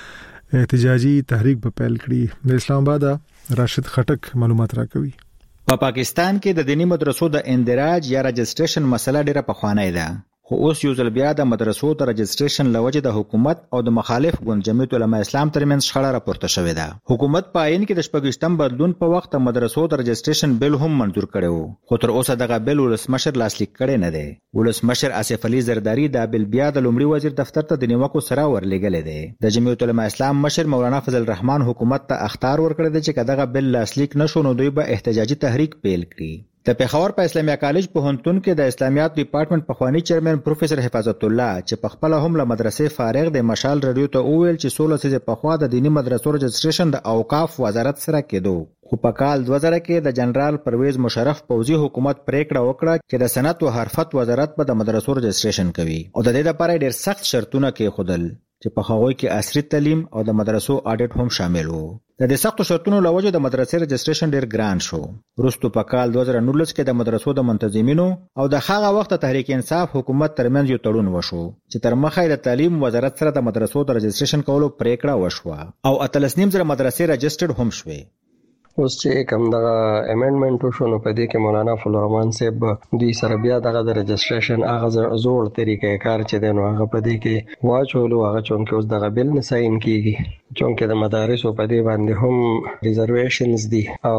احتجاجي تحریک به پیل کړي. د اسلام آباد راشد خټک معلومات راکوي. په پاکستان کې د دینی مدرسو د اندراج یا رجسټریشن مسله ډیره پخوانۍ ده، خو اوس یو ځل بیا د مدرسو د رجسټریشن لوجه د حکومت او د مخالف ګوند جمعیت العلماء اسلام ترمنځ شخړه راپورته شوې ده. حکومت په عین کې د شپږشتم بدلون په وخت د مدرسو د رجسټریشن بل هم منظور کړی وو، خو تر اوسه دغه بل ولسمشر لاسلیک کړی نه دی. ولسمشر آصف علي زرداری دا بل بیا د لومړي وزیر دفتر ته د نیوکو سره ورلېږلی دی. د جمعیت العلماء اسلام مشر مولانا فضل الرحمن حکومت ته اخطار ورکړی دی چې دغه بل لاسلیک نشو نو دوی به احتجاجي تحریک پیل کړي. د پېښور په اسلامي کالج پوهنتون کې د اسلامیات ډپارټمنټ پخوانی چیرمن پروفیسور حفاظت الله چې په خپل هم له مدرسې فارغ د مشال رادیو ته وویل چې 16 سیزه پخوا د دینی مدرسو رجسټریشن د اوقاف وزارت سره کېدو، خو په کال 2000 کې د جنرال پرویز مشرف پوځي حکومت پریکړه وکړه چې د صنعت او حرفت وزارت به د مدرسو رجسټریشن کوي او د دې لپاره ډېر سخت شرطونه کېښودل چې په هغوی کې عصري تعلیم او د مدرسو اډیټ هم شامل وو. د دې سختو شرطونو له وجې د مدرسې رجسټریشن ډېر ګران شو. وروسته په کال 2019 کې د مدرسو د منتظمینو او د هغه وخت تحریک انصاف حکومت ترمنځ یو تړون وشو چې تر مخه د تعلیم وزارت سره د مدرسو د رجسټریشن کولو پریکړه وشوه او 13.5 مدرسې رجسټرډ هم شوې. اوس چې کوم دغه امندمنت وشو نو په دې کې مولانا فضل الرحمن صاحب دوی سره بیا دغه د رجسټریشن هغه زوړ طریقې کار چې دی نو هغه په دې کې واچولو هغه چونکې اوس دغه بل نه ساين کیږي چونکې د مدارسو په دې باندې هم ریزرویشنز دي او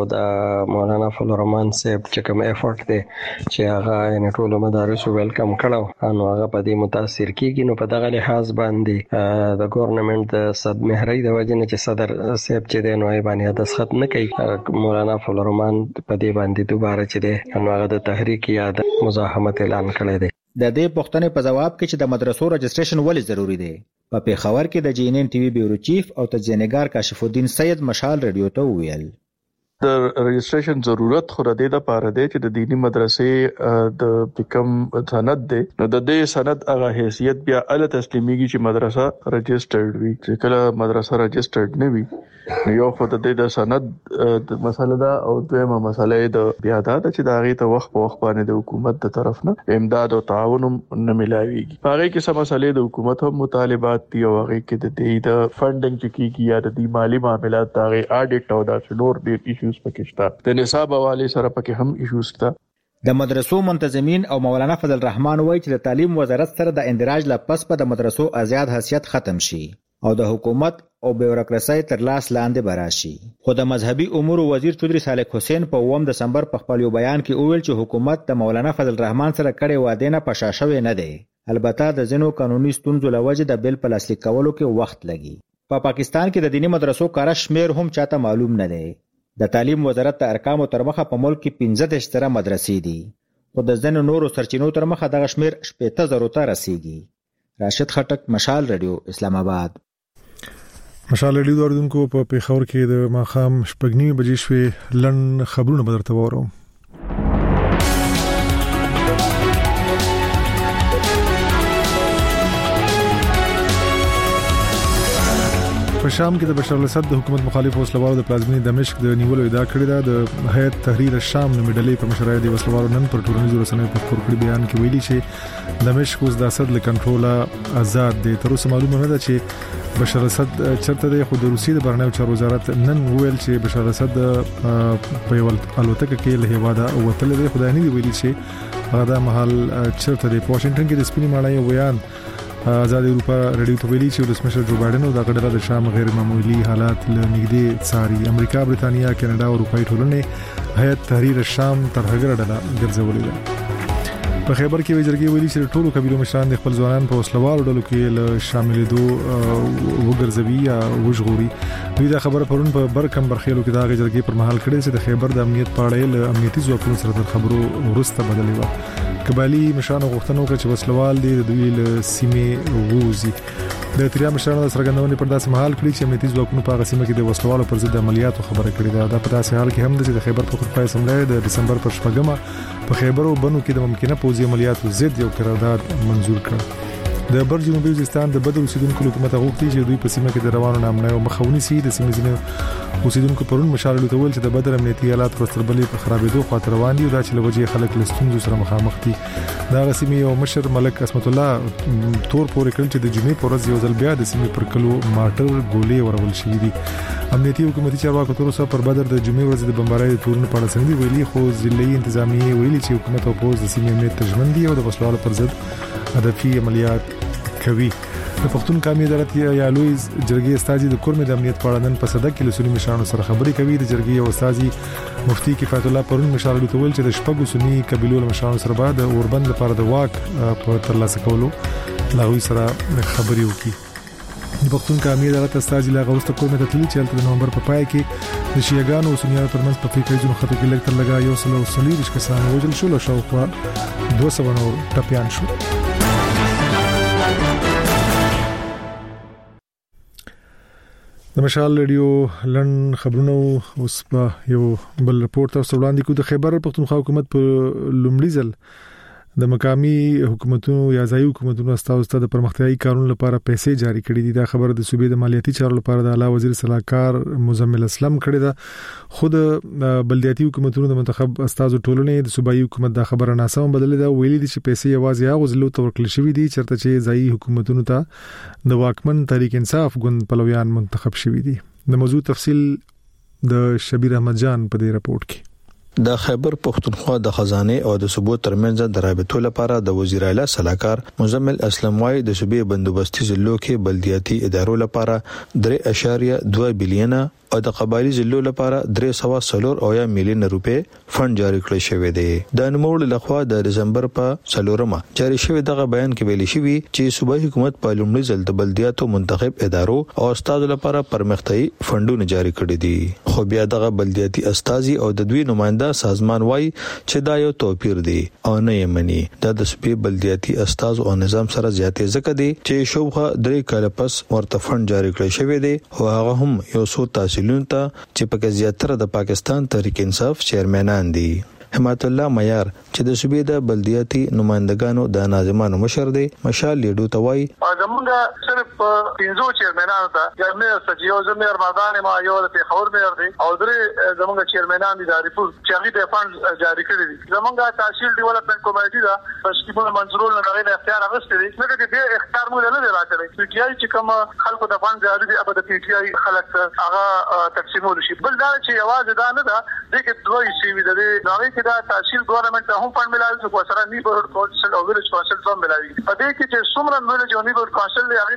د مولانا فضل الرحمن صاحب چې کوم افورت دی چې هغه یې ټول مدارسو ویلکم کړو نو هغه په دې متاثر کیږي. نو په دغه لحاظ باندې د ګورنمنت د صد مهري د وجنه چې صدر صاحب چې دی نو یې باندې دسخط کوي مولانا فضل الرحمن په دې باندې دوباره چې دی نو هغه د تحریک یا د مزاحمت اعلان کړی دی. د دې پوښتنې په جواب کې چې د مدرسو رجسټریشن ولې ضروری دی په پېښور کې د JNN TV بیورو چیف او تجزیه‌نګار کاشف الدین سید مشال رادیو ته وویل د رجسټریشن ضرورت خو د دې لپاره دی چې د دینی مدرسې د کم سند دی نو د دې سند هغه حیثیت بیا ال تسلیميږي چې مدرسه رجسټرډ وي. چې کله مدرسه رجسټرډ نه وي نو یو خو د دې د سند د مسله دا او دویمه مسله د بیا دا چې د هغه ته وخت په وخت باندې د حکومت د طرف نه امداد او تعاون نه ملایويږي. هغه کې سم مسلې د حکومت هم مطالبات دي او هغه کې د دې د فندینګ چې کیږي یا د مالی معاملات د اډیټ او د نور ډېر ایشوز پکې شته د نصاب حواله سره پکې هم ایشوز شته. د مدرسو منتظمین او مولانا فضل الرحمن وایي چې د تعلیم وزارت سره د اندراج لپس په د مدرسو آزاد حیثیت ختم شي. او د حکومت او بیوروکراسي تر لاس لاندې براشي. خو د مذهبي امور وزیر چودري صالح حسین په 9 دسمبر په خپل بیان کې وویل چې حکومت د مولانا فضل الرحمن سره کړي وعده نه پشاشوي نه دی. البته د ځینو قانوني ستونزو لوجه د بیل په لاسلیک کولو کې وخت لګي. په پاکستان کې د دینی مدرسو کار شمیر هم چاته معلوم نه دی. د تعلیم وزارت د ارقامو تر مخه په ملک کې 15 تر مدرسې دي. خو د ځینو نورو سرچینو تر مخه دغه شمیر 70,000 ته رسیږي. راشد خټک، مشال رادیو، اسلام آباد. مشال رادیو اوریدونکو په پیښور کې د ماخام 9:30 بجې شوې لن خبرونه بدرته وورم. په شام کې د بشار الاسد د حکومت مخالف وسلوالو د پلازمینې دمشق د نیولو ادعا کړې ده. د هیئت تحریر الشام نومې ډلې په مشرۍ د وسلوالو نن پر ټولنیزو رسنیو په خبرو کې بیان کې ویلي چې دمشق اوس د اسد له کنټروله آزاد دی. تر اوسه معلومه نه ده چې بشار الاسد چرته دی، خو د روسیې د بهرنیو چارو وزارت نن وویل چې بشار الاسد په یو الوتکه کې له هیواده وتل دی. خدای نه دی ویلي چې هغه د محل چرته دی. په واشنگټن کې د سپینې ماڼۍ بیان آزاد اروپا رادیو ته ویلي چې ولسمشر جو بایدن او د غډره د شام غیر معمولی حالات له نږدې څاري. امریکا، برتانیا، کاناډا او اروپאי ټولنې هیئت تحریر الشام تر هغه ډله ګرځولې ده. په خیبر کې وزیرګي ویلي چې ټولو قبیلو مشران د خپل ځوانان په وسلوالو ډلو کې له شاملېدو وګرځوي یا وژغوري. دوی دا خبره پرون په برکم برخیلو کې دا غږی پر مهال کړي چې د خیبر د امنیت په اړه له امنیتي ځواکونو سره د خبرو ورسته بدلې و. قبالي مشرانو غوښتنه وکړه چې وسلوال دي د دوی له سیمې ووزي. د تریا مشرانو سرګندونې پر داسې مهال کړی چې امنیتي ځواکونو په سیمه کې د وسلوالو پر ضد عملیاتو خبره کړې ده. دا په داسې حال کې هم د خیبر پختونخوا اسمبلی د دسمبر پر 4 په خیبر او بنو کې د ممکنه پوځي عملیاتو ضد یو قرارداد منزور کړ. د بر جنوبي وزیرستان د بدر اوسیدونکو حکومت غوښتي چې دوی په سیمه کې د روانو نامنۍ او مخاوني سي د سیمې ځینې اوسیدونکو پرون مشارلو ته ویل چې د بدر امنیتي حالات پرستربلې په خرابېدو خاطر روان دي او دا چې لوجه خلک له ستونزو سره مخامخ دي. دا سیمې او مشر ملک اسمت الله تور پورې کړل چې د جمعې پر ورځ یو ځل بیا د سیمې پر کلو ماټر ګولې ورول شي دي. امنیتي حکومتي چارواکو تر اوسه پر بدر د جمعې ورځ د بمبارۍ تورونو په اړه سندې ویلي، خو ضلعي انتظامیه ویلي چې حکومت او پوز د سیمې امنیت تضمین دي او د وسلوالو پر ضد هدفي عملیات کوي. د پښتون قومي عدالت یا لوی جرګې استاذي د کورمې د امنیت په اړه نن په صدق کې لسونی مشرانو سره خبرې کوي. د جرګې او استاذي مفتي کفایت الله پرون مشرانو ته ویل چې د شپږو سنی قبيلو مشرانو سره بعد اوربند لپاره د واک په ترلاسه کولو لاوي سره خبرې وکړي. د پښتون قومي عدالت استاذي لا غوښته کورمې ته تللی چې د نومبر په پای کې د شیعاګانو او سنیانو ترمنځ په فکري ځینو خطو کې لګ تر لګا یو سلو سلیریش کسان وژل شول او شاوخوا 200 نور ټپيان شو. د مشال رادیو لن خبرونه اوس په یو بل رپورت تاسو وړاندې کوو. د خیبر پختونخوا حکومت په لومړي ځل د مقامی حکومتونو یا ځایي حکومتونو استاوسته د پرمختیايي کارونو لپاره پیسې جاری کړې دي. دا خبره د صوبې د مالیاتي چارو لپاره د اعلی وزیر صلاحکار مزمل اسلم کړې ده. خود بلدیاتي حکومتونو د منتخب استازو ټولنې د صوبایي حکومت دا خبره ناسم بدلې ده. ویلي دي چې پیسې یوازې هغه ځلو ته ورکړل شوې دي چرته چې ځایي حکومتونو ته د واکمن تحریک انصاف ګوند پلویان منتخب شوي دي. د موضوع تفصیل د شبیر احمد جان په دې رپورت کې. د خیبر پختونخوا د خزانه او د صوبو ترمنځ د رابطو لپاره د وزیر اعلی صلاحکار مزمل اسلم وايي د صوبې بندوبستي ضلعو کې بلدیاتي ادارو لپاره 3.2 بلین او د قبایلی ضلعو لپاره 340 میلیون روپے فند جاری کړی شوی دی. د نوموړ لخوا د دسمبر په 4 جاری شوی دغه بیان کې ویل شوی چې صوبایي حکومت په لومړي ځل د بلدیاتو منتخب ادارو او استادو لپاره پرمختیايي فندونه جاری کړی دي. خو بیا دغه بلدیاتي استاذي او د دوی نمائنده سازمان وای چې دا یو توپیر دی او نه یې مني. د صوبې بلدیاتي استاذ او نظام سره زیاتې ځکه دي چې شوبه 3 کال پس ورته فند جاری کړی شوی دی او هغه هم یو څو تحصیلونه ته چې پکې زیاتره د پاکستان تحریک انصاف چیرمنان دي. حمایت الله معیار چې د صوبې د بلدیاتي نمائندګانو د ناظمانو مشر دی مشال لیډو توای زمونږ صرف 500 چیرمنان ته یمه سجیو زمیر رمضان ما یو د خبر مې دی او درې زمونږ چیرمنان دي د ریپورت چې هغه د فند جاری کړی دي. زمونږ تحصیل ډیولپمنٹ کمیټي دا تشکیل منظورول نه غوښتل اختیار اغستې دي چې د اختیار مو نه دی راکړی پی ټی آی چې کوم خلکو د فند جاری دي ابد پی ټی آی خلک هغه تقسیمول شي. بل دا چې आवाज دا نه ده چې دوی سی وی د دغه دا تحصیل ګورنمنت هم فند ملایي چې سره نیبرهډ کونسل او ویلیج کونسل هم ملایي. په دې کې چې څومره ویلیج او نیبرهډ کونسل دی هغه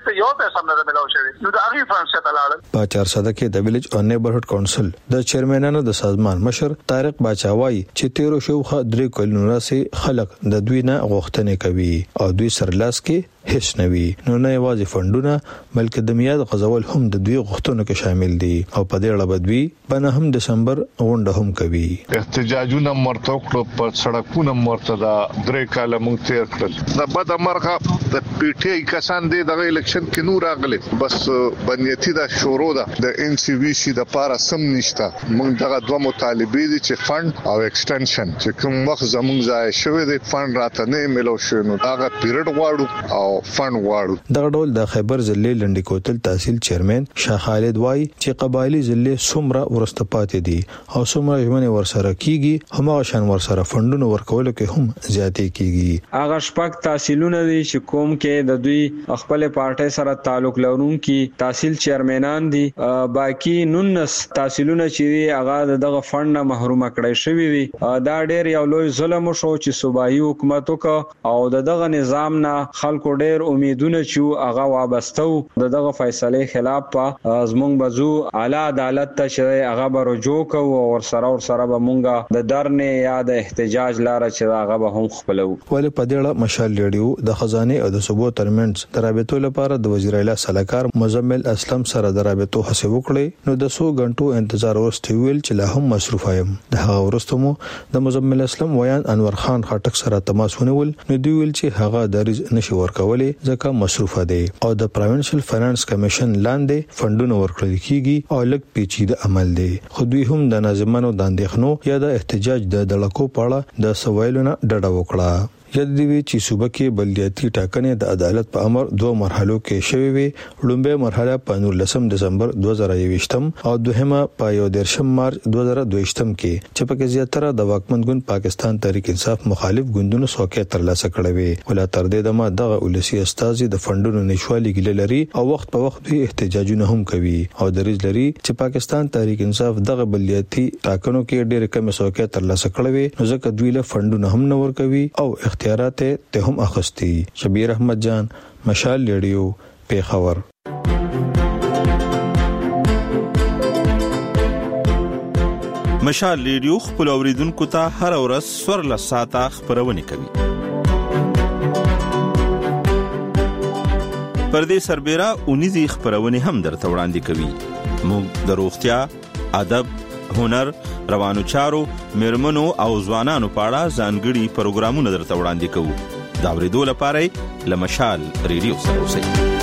ته یو پیسې هم نه ملاو شوی نو دا هغه فنډ څخه لاړل. په 400 کې د ویلیج او نیبرهډ کونسل د چیرمنانو د سازمان مشر طارق باچاوي چې 13 شوخه 3 کلونو راځي خلک د دوی نه غوښتنې کوي او دوی سرلاس کې هیڅ نوي نو نه یوازې فندونه بلکې د میاد غزول هم د دوی غوښتنو کې شامل دي او په دې اړه بدوي بنه هم دسمبر غونډه هم کوي. احتجاجونه مرتکړ په سړکونو مرتدا 3 کاله مونږ تیر کړل د بد مرغه د پی ټی آی کسان دي د الیکشن کې نور راغلي بس بنیتی دا شروع ده د ان سی وی سی د پارا سم نشته. مونږ دغه دوه مطالبه دي چې فند او ایکستنشن چې کوم وخت زمونږ ځای شوی دی فند راته نه ملو شو نو هغه پیریډ غواړو او فند غواړو. دغه ډول د خیبر ضلع لنډی کوتل تحصیل چیرمن شاه خالد وای چې قبایلی ضلع څومره ورسته پاتې دي او څومره ژمنه ورسره کیږي همغه شان ورسره فندونه ورکول کې هم زیاتې کیږي. هغه شپږ تحصیلونه دي چې کوم کې د دوی خپل پارټي سره تعلق لرونکي تحصیل چیرمنان دي باقي 19 تحصیلونه چې هغه دغه فند نه محروم کړی شوی دي. دا ډېر یو لوی ظلم شو چې صوبایي حکومت او دغه نظام نه خلکو ډېر امیدونه چې هغه وابستو دغه فیصله خلاف په زمونږ بزو اعلی عدالت ته چې هغه به رجوع کوو او سره به مونږه د درنه یا د احتجاج لار چې هغه به هم خپلو. ولې په دې اړه مشال لیډیو د خزانه او د صوبو ترمنځ د رابطو لپاره د وزیر اعلی سلاکار مزمل اسلم سره د رابطو هڅه وکړي نو د 100 غنټو انتظار وروسته ویل چې لا هم مصروف یم. د هغه وروسته د مزمل اسلم ویان انور خان خټک سره تماس ونیول نو دی ویل چې هغه دریز نشي ورکولې ځکه مصروفه دي او د پروینشل فینانس کمیشن لاندې فندونه ورکړل کیږي او لږ پیچیده عمل دی. خو دوی هم د ناظمانو د اندېښنو یا د احتجاج د دړکو په اړه د سوالونو ډډه وکړه. یاد دی چې صوبه کې بلدیاتي ټاکنې د عدالت په امر 2 مرحلو کې شوې وي. لومبه مرحله په 19 دسمبر 2021 او دوهمه په 1 مارچ 2022 کې چې په کې زیاتره د واکمن ګوند پاکستان تحریک انصاف مخالف ګوندونو څوکۍ ترلاسه کړې وي. ولا تر دې دمه دغه ولسی استازي د فندونو نشوالي ګل لري او وخت په وخت دوی احتجاجونه هم کوي او دریز لري چې پاکستان تحریک انصاف دغه بلدیاتي ټاکنو کې ډېر کم څوکۍ ترلاسه کړې وي نو ځکه دوی له فندونو هم نه ورکوي او اختیارات ته هم اخستي. شبیر احمد جان مشال لیډیو پیښور. مشال لیډیو خپل اوریدونکو ته هر ورځ سورل ساعته خبرونه کوي. پردې سربېره اونیزي خبرونه هم درته وړاندې کوي. موږ د روغتیا، ادب، هنر، روانو چارو، میرمنو او ځوانانو په اړه ځانګړي پروګرامونه درته وړاندې کوو. دا ورېدو لپاره لمشال ریډیو سره اوسئ.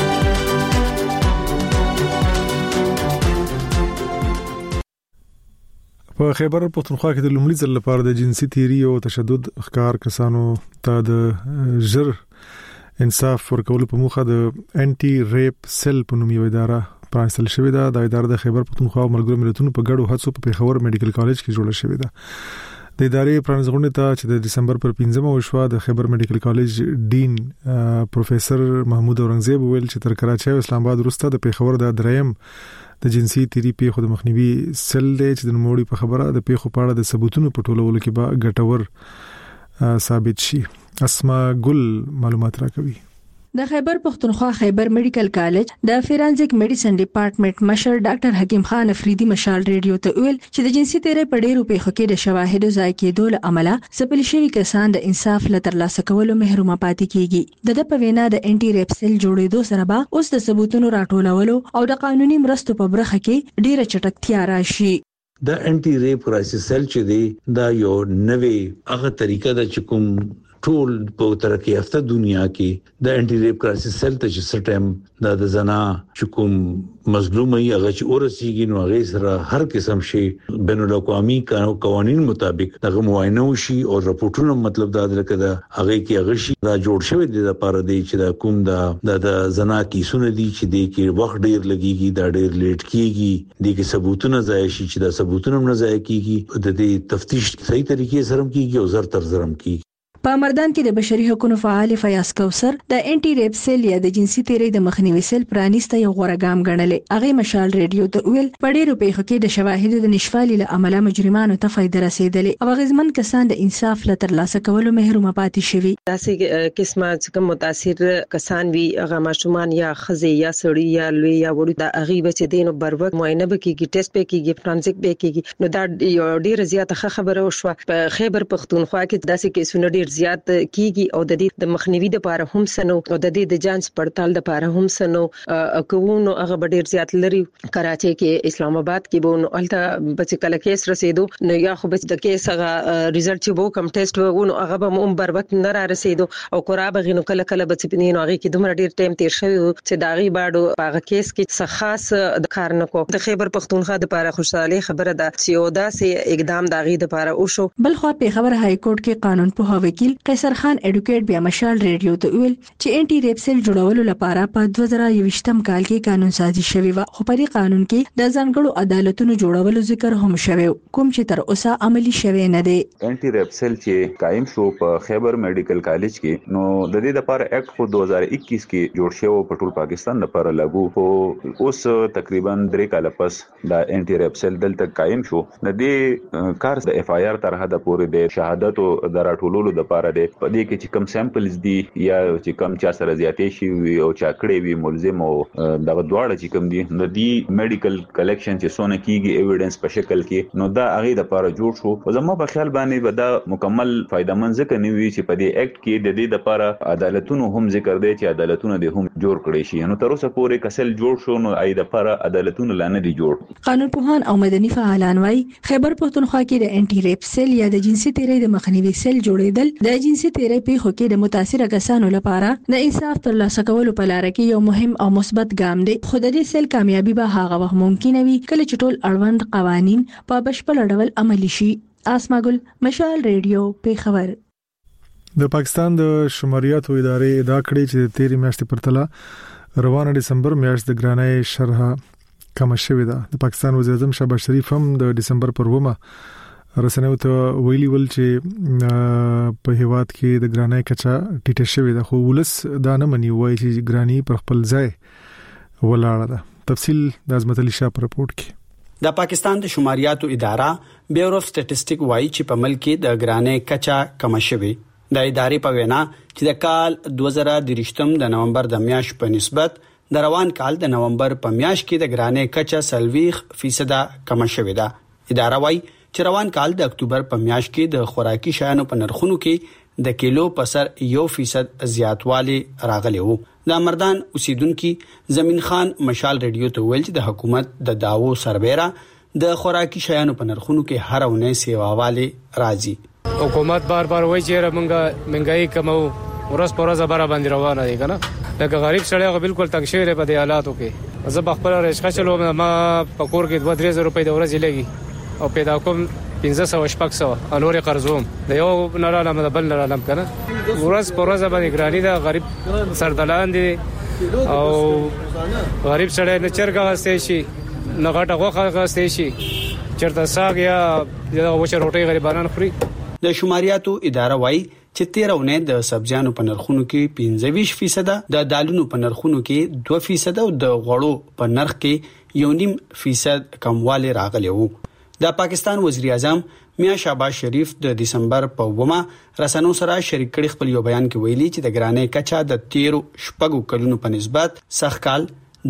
په خیبر پختونخوا کې د لومړي ځل لپاره د جنسي تیری او تشدد ښکار کسانو ته د ژر انصاف ورکول په موخه د انټي ریپ سیل په نوم یو اداره پرانستل شوې ده. د ادارې د خیبر پختونخوا او ملګرو ملتونو په ګډو هڅو په پیښور میډیکل کالج کې جوړه شوې ده. د ادارې پرانستغونې ته چې د دسمبر پر 15مه وشوه د خیبر میډیکل کالج ډین پروفیسور محمود اورنګزیب ویل چې تر کراچۍ او اسلام آباد وروسته د پیښور د دریم د جنسي تیری پیښو د مخنیوي سل دی چې د نوموړي په خبره د پیښو په اړه د ثبوتونو په ټولولو کې به ګټور ثابت شي. اسما ګل معلومات راکوي. د خیبر پختونخوا خیبر میډیکل کالج د فورنزیک میډیسن ډپارټمنټ مشر ډاکټر حکیم خان افریدی مشال ریډیو ته ویل چې د جنسي تیری په ډیرو پیښو کې د شواهدو ځای کېدو له امله سپل شوي کسان د انصاف له ترلاسه کولو محروم پاتې کیږي. د په وینا د انټي ریپ سیل جوړېدو سره به اوس د ثبوتونو راټولولو او د قانوني مرستو په برخه کې ډیره چټکتیا راشي. د انټي ریپ کرایسس سیل چې دی دا یو نوې هغه طریقه د چکم ټول په ترقی یافته دنیا کې د انټي ریپ کرایسس سیل ته چې سټم د زنا چکم مظلومه هغه چې ورسیږي نو هغه سره هر قسم شي بین الاقوامي قوانين مطابق دغه معاینه وشي او راپورټونه مطلب دا درکه دا هغه کې هغه شي دا جوړ شوی دی لپاره دی چې دا کوم د زنا کیسونه دي چې دی کې وخت ډیر لګيږي دا ډیر لیټ کیږي دی کې ثبوتونه ځای شي چې دا ثبوتونه نه ځای کیږي د دې تفتیش صحیح طریقې سره کیږي او زر تر زرم کیږي. په مردان کې د بشري حقوقو فعال فیاض کوثر د انټي ریپ سیل یا د جنسي تیري د مخنیوي سیل پرانیسته یو غوړه ګام ګڼلې. هغه مشال ریډیو ته ویل په ډیرو پیښو کې د شواهدو د نشفالي له امله مجرمانو ته فائدہ رسیدلې او غزمن کسان د انصاف له ترلاسه کولو محروم پاتې شوي. داسې قسمه کوم متاثر کسان وي هغه ماشومان یا خزي یا سړي یا لوی یا وړو د اغي بچ دینو بروک معاینه بکیږي ټیسټ بکیږي فرانسیک بکیږي. نو دا یو ډیر زیاته خبره وشوه. په خیبر پختونخوا کې داسې کیسونه ډیر زیات کیږي او د دې د مخنیوي لپاره هم سنو او د دې د جانچ پړتال لپاره هم سنو کوونو هغه ډیر زیات لري. کراچي کې اسلام آباد کې بونو الته بچ کله کیس رسیدو نو یا خو بچ د کیس هغه ریزلټ چې وو کم ټیسټ وو هغه به هم بر وخت نه را رسیدو او کورا بغینو کله کله بچ پینې نو هغه کې دومره ډیر ټایم تیر شوی چې داغي باډو هغه کیس کې څه خاص د کار نه کو. د خیبر پختونخوا د لپاره خوشاله خبره ده چې یو داسې اقدام داغي د لپاره وشو. بل خو په خبر های کورټ کې قانون په وکیل قیصر خان اډوکیټ بیا مشال ریډیو ته ویل چې انټي ریپ سیل جوړولو لپاره په 2020م کال کې قانون سازي شوی و خو په دې قانون کې د ځانګړو عدالتونو جوړولو ذکر هم شوی کوم چې تر اوسه عملی شوی نه دی. انټي ریپ سیل چې قائم شو په خیبر میډیکل کالج کې نو د دې لپاره اکټ په 2021 کې جوړ شو په ټول پاکستان لپاره لاګو او اوس تقریبا 3 کال پس د انټي ریپ سیل دلته قائم شو. د دې کار د اف آی آر تر حد پورې د شهادت او د راټولولو لپاره دی په دې کې چې کم سیمپلز دي یا چې کم چا سره زیاتې شي او چا کړې وي ملزم او دغه دواړه چې کم دي نو دی میډیکل کلیکشن چې سونه کیږي ایویډنس په شکل کې نو دا هغه د لپاره جوړ شو. او زما په خیال باندې به دا مکمل فائدمن ځکه نه وي چې په دې اکټ کې د دې لپاره عدالتونو هم ذکر دی چې عدالتونو د هم جوړ کړي شي. نو تر اوسه پورې کسل جوړ شو نو اې د لپاره عدالتونو لانه دي جوړ. قانون پوهان او مدني فعالان وايي خیبر پختونخوا کې د انټي ریپ سیل یا د جنسي تیري د مخنیوي سیل جوړیدل د جنسي تیري په خو کې د متاثر کسانو لپاره د انصاف ترلاسه کولو په لار کې یو مهم او مثبت ګام دی. خو د دې سیل کامیابی به هغه وخت ممکن وي کله چې ټول اړوند قوانين په بشپړ ډول عملي شي. اسماګل مشال ریډیو په خبر. د پاکستان د شماریاتو ادارې دا کړی چې 13 میاشتې پرتله روانه دسمبر میاشت د ګرانۍ شرح کم شوې ده. د پاکستان وزیر اعظم شهباز شریف هم د دسمبر پر 2 رسنیو ته ویلي ول چې په هیواد کې د ګرانۍ کچا ټیټه شوې ده خو ولس دا نه مني وایي چې ګرانی پر خپل ځای ولاړه ده. تفصیل د عظمت علي شاه په رپورت کې. د پاکستان د شماریاتو اداره بیورو اف سټټیسټیک وایي چې په ملک کې د ګرانۍ کچا کم شوې. د ادارې په وینا چې د کال 2023 د نومبر د میاشت په نسبت د روان کال د نومبر په میاشت کې د ګرانۍ کچا 30% کم شوې ده. اداره وایي چې روان کال د اکتوبر په میاشت کې د خوراکي شیانو په نرخونو کې د کیلو په سر 1% زیاتوالی راغلی وو. د مردان اوسیدونکو زمین خان مشال ریډیو ته ویل چې د حکومت د داوو سربېره د خوراکي شیانو په نرخونو کې هر اونۍ سیواواله راځي. حکومت بار بار وایي چې منګای کمو ورځ پر ورځ بار باندې روانه دي کنه لکه غریب سړی هغه بالکل تنگ شوی په دې حالاتو کې. زه خپل رشقه چلو ما په کور کې 2-3 روپۍ د ورځې لګي او پیدا کوم 1500 انور قرضوم د یو نړالم د بل نړالم کنه ورځ پر ورځ باندې ګرانی دا غریب سردلان دي او غریب سړی نه چرګه غسته شي نه غټه غوخه غسته شي چرته ساګ یا وچه روټي غریبانان خوري. د شماریاتو اداره وایي چې 13 اونۍ د سبزیانو په نرخونو کې 25%، د دالونو په نرخونو کې 2% او د غوړو په نرخ کې 1.5% کموالی راغلی وو. د پاکستان وزیر اعظم میاں شهباز شریف د دسمبر په 9 رسنو سره شریک کړي خپل یو بیان کې ویلي چې د ګرانۍ کچا د 13 کلونو په نسبت سخت کال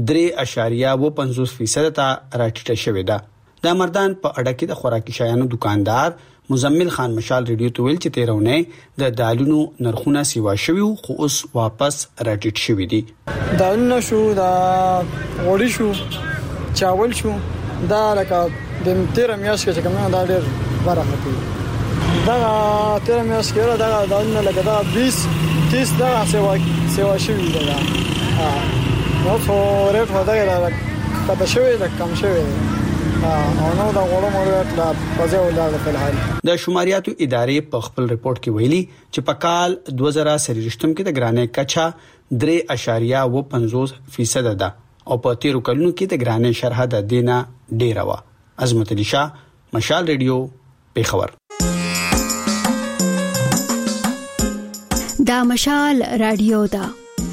3.50% ته راټیټه شوې ده. د مردان په اډه کې د خوراکي شیانو دکاندار مزمل خان مشال ریډیو ته ویل چې 13 اونۍ د دالونو نرخونه سیوا شوي خو اوس واپس راټیټ شوي دي. دالونه شو دا غوړي شو چاول شو دا لکه د 13 میاشتې چې کومه دا ډېر برابر دي. دا 13 میاشتې دا دالونه لکه دا 20-30 دا سیوا شوي دي. نو خو ریټ ودا یې کته شوی د کم شوی او نو دا غوړو مړ لا پځه ولاله په حال. د شماریاتو ادارې په خپل ریپورت کې ویلي چې په کال 2023 کې د ګرانۍ کچا 3.50% ده او په 13 کلونو کې د ګرانۍ شرح د دینه ډیره و. عظمت علي شاه مشال ریډیو په خبر. دا مشال رادیو دا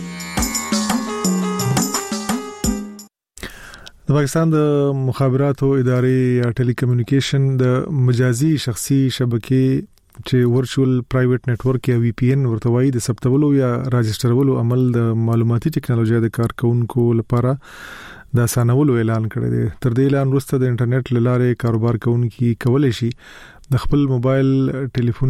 د پاکستان د مخابراتو ادارې ټيلي کمیونیکیشن د مجازي شخصي شبکې چې ورچوال پرایویټ نتورک یا وی پی ان ورته وایي د ثبتولو یا راجسترولو عمل د معلوماتي ټکنالوژي د کارکونکو لپاره د اسانولو اعلان کړی دی. تر دې اعلان وروسته د انټرنیټ لاره کاروبار کوونکي کولای شي د خپل موبایل ټلیفون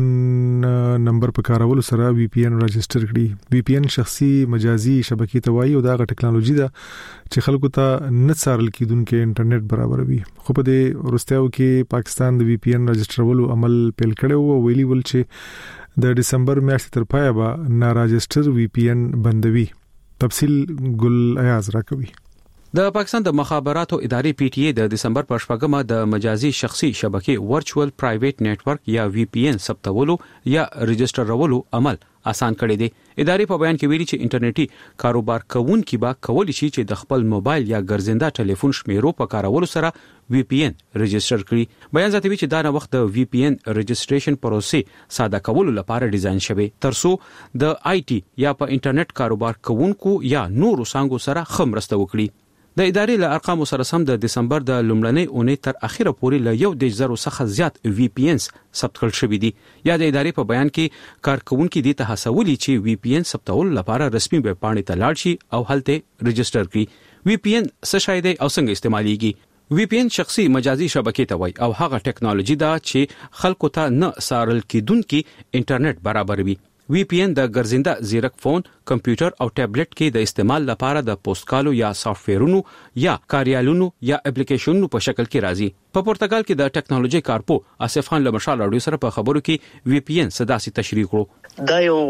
نمبر په کارولو سره وی پی ان راجستر کړي. وی پی ان شخصي مجازي شبکې ته وایي او دا غ ټکنالوژي ده چې خلکو ته نه څارل کیدونکو انټرنیټ برابروي. خو په دې ورستیاو کې پاکستان د وی پی ان راجسترولو عمل پیل کړی او ویلي ول چې د دسمبر میاشتې تر پایه به ناراجستر وی پی ان بندوي. تفصیل ګل ایاز راکوي. د پاکستان د مخابراتو ادارې پی ټی ای د دسمبر پر شپږمه د مجازي شخصي شبکې ورچوال پرایویټ نتورک یا وی پی ان ثبتولو یا رجسترولو عمل آسان کړی دی. ادارې په بیان کې ویلي چې انټرنیټي کاروبار کوونکي با کولی شي چې د خپل موبایل یا ګرځنده ټلیفون شمیرو په کارولو سره وی پی ان رجستر کړي. بیان زیاتوي چې دا نه وخت د وی پی ان رجستریشن پروسې ساده کولو لپاره ډیزاین شوی ترڅو د آی ټي یا په انټرنیټ کاروبار کوونکو یا نورو څنګهو سره خمرسته وکړي. د ادارې له ارقامو سره سم د دسمبر د لومړنۍ اونۍ تر اخیره پورې له 1,000 څخه زیات وی پی انز ثبت کړل شوي دي. یا د ادارې په بیان کې کارکونکو دي ته هڅولي چې وی پی ان ثبتول لپاره رسمي ویب پاڼې ته لاړ شي او هلته رجستر کړي. وی پی ان څه شی دی او څنګه استعماليږي؟ وی پی ان شخصي مجازي شبکې ته وایي او هغه ټکنالوژي ده چې خلکو ته نه سارل کیدونکو انټرنیټ برابروي. وی پی ان د ګرځنده زیرک فون، کمپیوټر او ټابلیټ کې د استعمال لپاره د پوسټکالو یا سافټویرونو یا کاریالونو یا اپلیکیشنونو په شکل کې راځي. په پرتګال کې د ټکنالوژي کارپو آصف خان له مشال رادیو سره په خبرو کې وی پی ان صداسي تشریح کړو. دا یو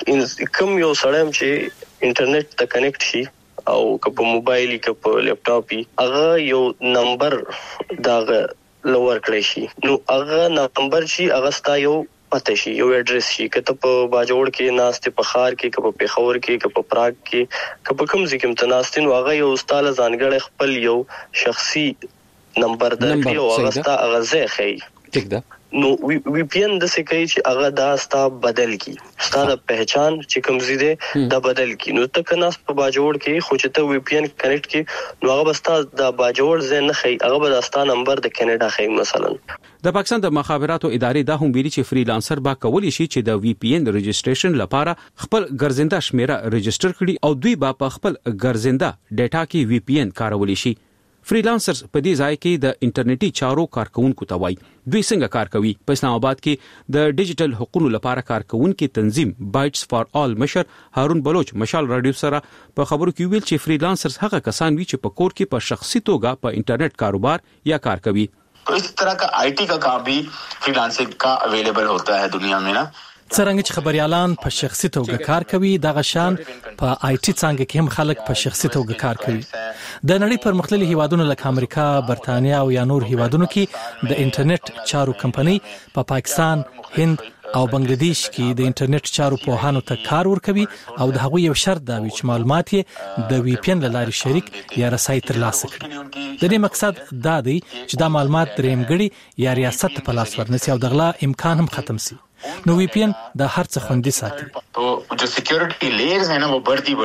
کوم یو سړی چې انټرنیټ ته کنیکټ شي او په موبایل کې په لپټاپ هغه یو نمبر دا لور کړی شي، نو هغه نمبر شي هغه ستا یو پته شي، یو اډرس شي، کته په باجوړ کې ناشته په خار کې، کله په پیښور کې، کله په پراګ کې، کله په کوم ځای کې متناستین واغه یو استاد ځانګړی خپل یو شخصي نمبر درکړي او هغه ستا غزه خي. ٹھیک ده. نو وی پی ان د څه کوي چې هغه دا ستا بدل کی، ستا د پہچان چې کوم زیاده دا بدل کی. نو ته کناس په باجوړ کې خو چې ته وی پی ان کنیکټ کی نو هغه بستا د باجوړ ځای نه خي، هغه به داستا نمبر د کینیډا خي. مثلا د پاکستان د مخابراتو ادارې دا هم ویلي چې فریلانسر با کولی شي چې د وی پی ان رجستریشن لپاره خپل ګرځنده شمیره رجستر کړي او دوی با په خپل ګرځنده ډیټا کې وی پی ان کارولی شي. فریلانسرز په دې ځای کې د انټرنیټي چارو کارکونکو ته وایي دوی څنګه کار کوي. په اسلام آباد کې د ډیجیټل حقوقو لپاره کارکونکو تنظیم بایټس فار آل مشر هارون بلوچ مشال رادیو سره په خبرو کې ویل چې فریلانسرز هغه کسان وي چې په کور کې په شخصي توګه په انټرنیټ کاروبار یا کار کوي. इस तरह का आईटी का काम भी फ्रीलांसिंग का अवेलेबल होता है दुनिया में ना. څنګه چې خبريالان په شخصي توګه کار کوي دغه شان په آی ټي څنګه کې هم خلک په شخصي توګه کار کوي. د نړۍ پر مختلفو هیوادونو لکه امریکا، برتانیا او یا نور هیوادونو کې د انټرنیټ چارو کمپنۍ په پاکستان، هند او بنگلاديش کې د انټرنیټ چارو په هانو ته کار ورکوي او د هغوی یو شرط دا وي چې معلومات یې د وی پی ان لارې شریک یا رسای تر لاسه کړي. د دې مقصد دا دی چې دا معلومات درېمګړي یا ریاست په لاس ورنسي او د غلا امکان هم ختم سي. نو وی پی ان د هر څه خوندي ساتي. तो जो सिक्योरिटी लेयर्स है ना वो बढ़ती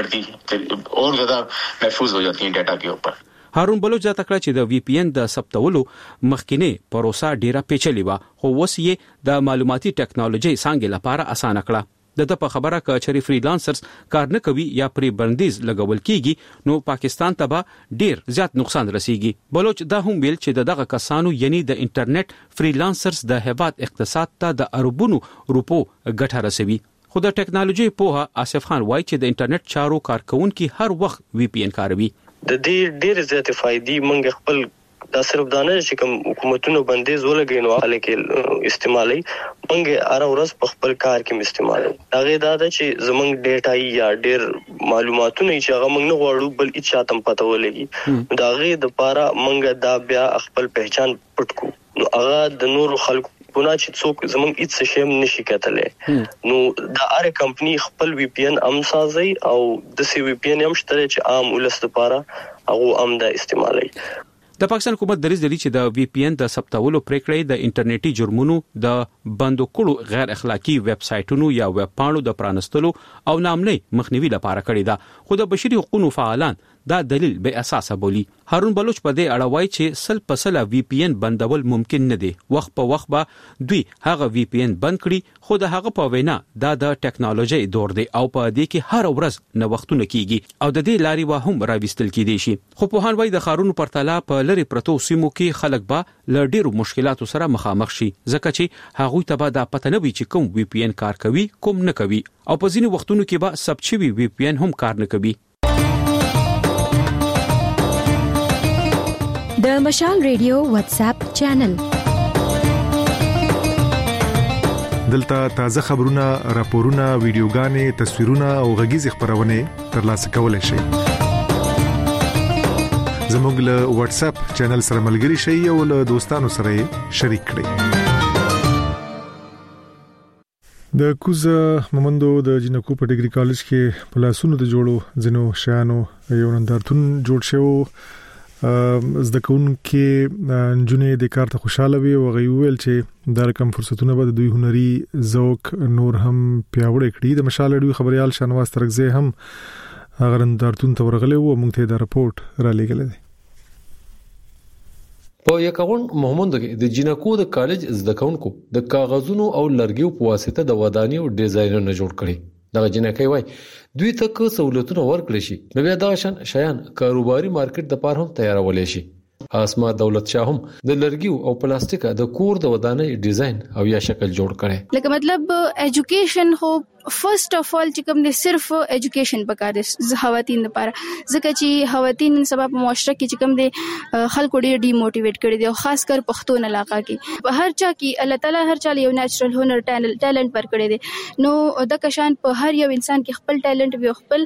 और ज्यादा महफूज हो जाती हैं डाटा के ऊपर. هارون بلوچ ځکه کړ چې د وی پی ان د ثبتولو مخکینه پروسه ډیره پیچلې و، خو اوس یې د معلوماتي ټکنالوژي څنګه لپاره اسانه کړه. د په خبره ک چری فریلانسرز کار نه کوي یا پری بندیز لګول کیږي نو پاکستان ته به ډیر زیات نقصان رسیږي. بلوچ دا هم ویل چې دغه کسانو یعنی د انټرنیټ فریلانسرز د هیواد اقتصاد ته د اربونو روپو ګټه رسوي. خو د ټکنالوژي په آصف خان وایي چې د انټرنیټ چارو کارکونکو هر وخت وی پی ان کاروي. د دې ډیر زیات فائدې مونږ خپل دا صرف دانه چې کوم حکومتونو بندیز ولګي نو هغه کې استعمالي مونږه هر ورځ په خپل کار کې استعمالي. هغه دا چې زمونږ ډیټا یا ډیر معلوماتونه چې هغه مونږ نه غواړو بل هیڅ چاته پته ولګي دا هغه د پاره مونږ دا بیا خپل پہچان پټ کو نو هغه د نور خلکو پونه چې څوک زمونږ هیڅ شیم نشي کتلې. نو دا هر کمپنی خپل وی پی ان ام سازي او د سی وی پی ان هم شته چې عام ولست لپاره هغه ام دا استعمالي. د پاکستان حکومت دریځ لري چې د وی پی ان د ثبتولو پریکړې د انټرنیټي جرمونو د بندو کړو غیر اخلاقی ویب سټونو یا ویب پاڼو د پرانستلو او نامنۍ مخنیوي لپاره کړې ده، خو د بشري حقوقو فعالان دا دلیل به اساسه بولی. هارون بلوچ په دې اړه وایي چې 100% وی پی ان بندول ممکن نه دی. وخت په وخت به دوی هغه وی پی ان بند کړي، خو د هغه په وینا دا د ټیکنالوژي دور دی او په دې کې هر ورځ نوښتونه کیږي او د دې لارې وا هم راوستل کیدي شي. خو په هان وایي د خارونو پرتله په لری پرتو سیمو کې خلک به ل ډیرو مشکلاتو سره مخامخ شي، ځکه چې هغه ته به دا پته نه وي چې کوم وی پی ان کار کوي کوم نه کوي، او په ځینې وختونو کې به ثبت شوی وی پی ان هم کار نه کوي. د مشال ریډیو واتس اپ چینل دلته تازه خبرونه، راپورونه، ویډیوګانې، تصویرونه او غږیز خبرونه ترلاسه کولای شئ. زموږ له واتس اپ چینل سره ملګري شئ او له دوستانو سره شریک کړئ. د کوز مومندو د جنکو په ډیګري کالج کې په لاسونو د جوړو ځینو شیانو یو نندارتون جوړ شو. زده کوونکې نجونې د کار ته خوشاله وي او غوي ویل چې دا رقم فرصتونه به د دوی هنري ذوق نور هم پیاوړی کړي. د مشال ریډیو خبريال شانواز ترغزه هم هغه نندارتون ته ورغلی او موږ ته دا رپورټ را لېږلی دی. په یکاون مومندو کې د جنکو د کالج زده کوونکو د کاغذونو او لرګیو په واسطه د ودانیو ډیزاینونه جوړ کړي. دا جنکې وای دوی ته که سہولتونه ورکړي شي نو بیا دا شیان کاروباري مارکیټ د پاره هم تیارول شي. اسما دولت شاه هم د لرګیو او پلاستیک د کور د ودانۍ ډیزاین او یا شکل جوړ کړي. لکه مطلب ایجوکیشن هو فرست اف all چې کوم د صرف ایجوکیشن پکار دي خواتین لپاره، ځکه چې خواتین سبب معاشره کې چې کوم د خلکو ډیر ډی موټیویټ کړي دي او خاص کر پښتون علاقہ کې په هر چا کې الله تعالی هر چا یو نېچرل هنر ټیلنټ پر کړی دي. نو د کشان په هر یو انسان کې خپل ټیلنټ وي، خپل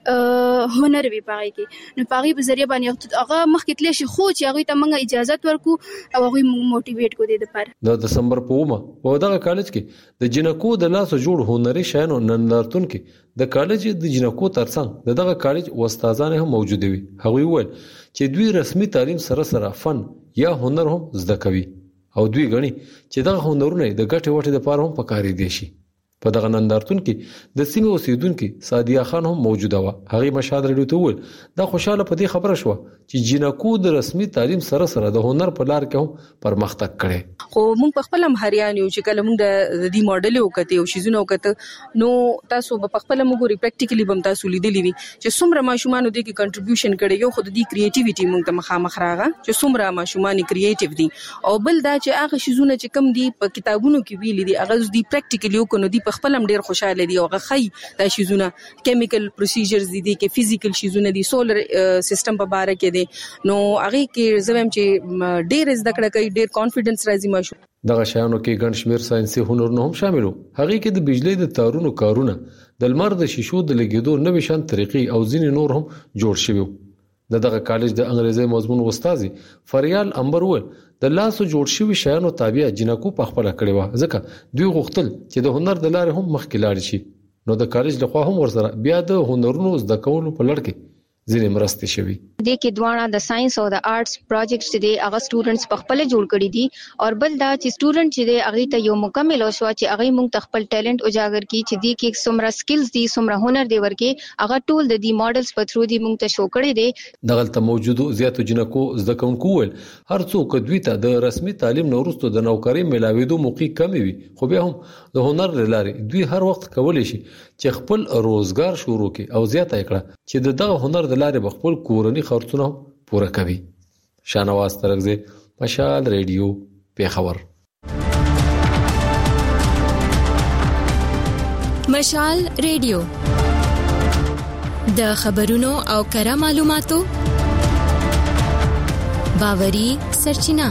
هنر وي پاره کې، نو پاره په ذریعہ باندې هغه مخکې تللی شي، خو چې هغه ته موږ اجازه ورکو او هغه موټیویټ کو دي د پاره. د دسمبر په ومه په دغه کالج کې د جنکو د لاس جوړ هنري شیانو نندارتون کې د کالج د جنکو ترڅنګ دغه کالج استادان هم موجود وي. هغه ویل چې دوی رسمي تعلیم سره سره فن یا هنر هم زده کوي او دوی غني چې دغه هنرونه د ګټه وټه د پاره هم پکاري دي شي. په دغه نندارتون کې د سیمې اوسیدونکو سادیا خان هم موجوده و. هغه مشاهده لري ته ول دا خوشاله په دې خبره شو چې جنکو د رسمي تعلیم سره سره د هنر په لار کې هم پرمختګ کړي. خو موږ په خپل هریان یو چې کله موږ د دې موډل وکړو او شیزونه وکړو نو تاسو په خپل موږ پریکټیکلی بم تاسو لیدلی وي چې څومره ماشومان د کې کنټریبیوشن کړي. یو خود دې کریټیویټي موږ ته مخامخ راغله چې څومره ماشومان کریټیو دي، او بل دا چې هغه شیزونه چې کم دي په کتابونو کې ویلي دي هغه دې پریکټیکلی وکړو دي په خپل ډیر خوشاله دي او غخی دا شیزونه کیمیکل پروسیجرز دي کې فزیکل شیزونه دي، سولر سیستم په باره کې دي، نو هغه کې زویم چې ډیر زده کړه کوي، ډیر کانفیډنس راځي ماشو. دغه شیانو کې ګڼ شمیر ساينسي هنرونه هم شاملو. هغه کې د بجلی د تارونو کارونه، د لمر د شیشو د لګیدو نوې شان طریقې او ځینې نور هم جوړ شوي. دغه کالج د انګریزي مضمون استاد فریال انبر ول د لاسو جوړ شوی شیانو تابع جنکو په خپل کړي و، ځکه دوی غوښتل چې د هنر د لارې هم مخکې لاړ شي. نو د کالج لخوا هم ورسره بیا د هنرونو زده کولو په لړ کې ځینې مرستې شوي. د کې دوانه د ساينس او د آرټس پروجیکټس چې هغه سټوډنټس په خپل جوړ کړي دي، او بل دا چې سټوډنټ چې هغه ته یو مکمل او شو چې هغه موږ خپل ټیلنټ اجاگر کړي چې د کې څومره سکلز دي څومره هنر دی ورکه هغه ټول د دې ماډلز په تھرو دي موږ ته شو کړي دي. دغلته موجودو زیاتو جنکو زده کوونکو ول هر څوک دوی ته د رسمي تعلیم نورستو د نوکری ملاويدو موقع کم وي، خو بیا هم د هنر لاري دوی هر وخت کولای شي چې خپل روزګار شروع کړي او زیاته کړه چې دغه هنر د لارې خپل کورنی خرڅونه پوره کوي. شانواز ترغزه، مشال ریډیو، پیښور. مشال ریډیو د خبرونو او کره معلوماتو باوري سرچینه.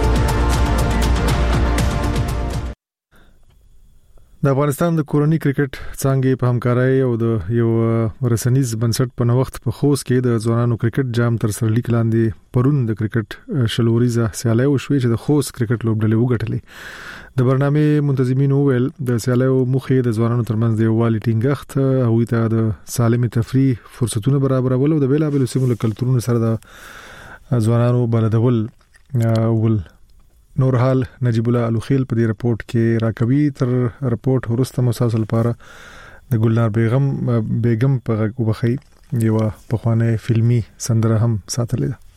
د افغانستان د کورنۍ کرکټ څنګه په همکارۍ او د یو رسنیز بنسټ په نوښت په خوست کې د ځوانانو کرکټ جام تر سره لیک لاندې پرون د کرکټ شلوريزه سیالي وشوي چې د خوست کرکټ لوبډلې وګټلې. د برنامه منتظمین ویل د سیالي مخې د ځوانانو ترمنځ د یووالي ټینګښت او ته د سالم تفریح فرصتونه برابرول او د بیلابل سیمو کلتورونو سره د ځوانانو بلدول ول. نور حال نجیب الله الوخیل په دې رپورت کې راکوي. تر رپورت ورسته مسلسل لپاره د ګلنار بیگم په غږ وبخي یو په خوانه فلمي سندره هم ساتلې ده.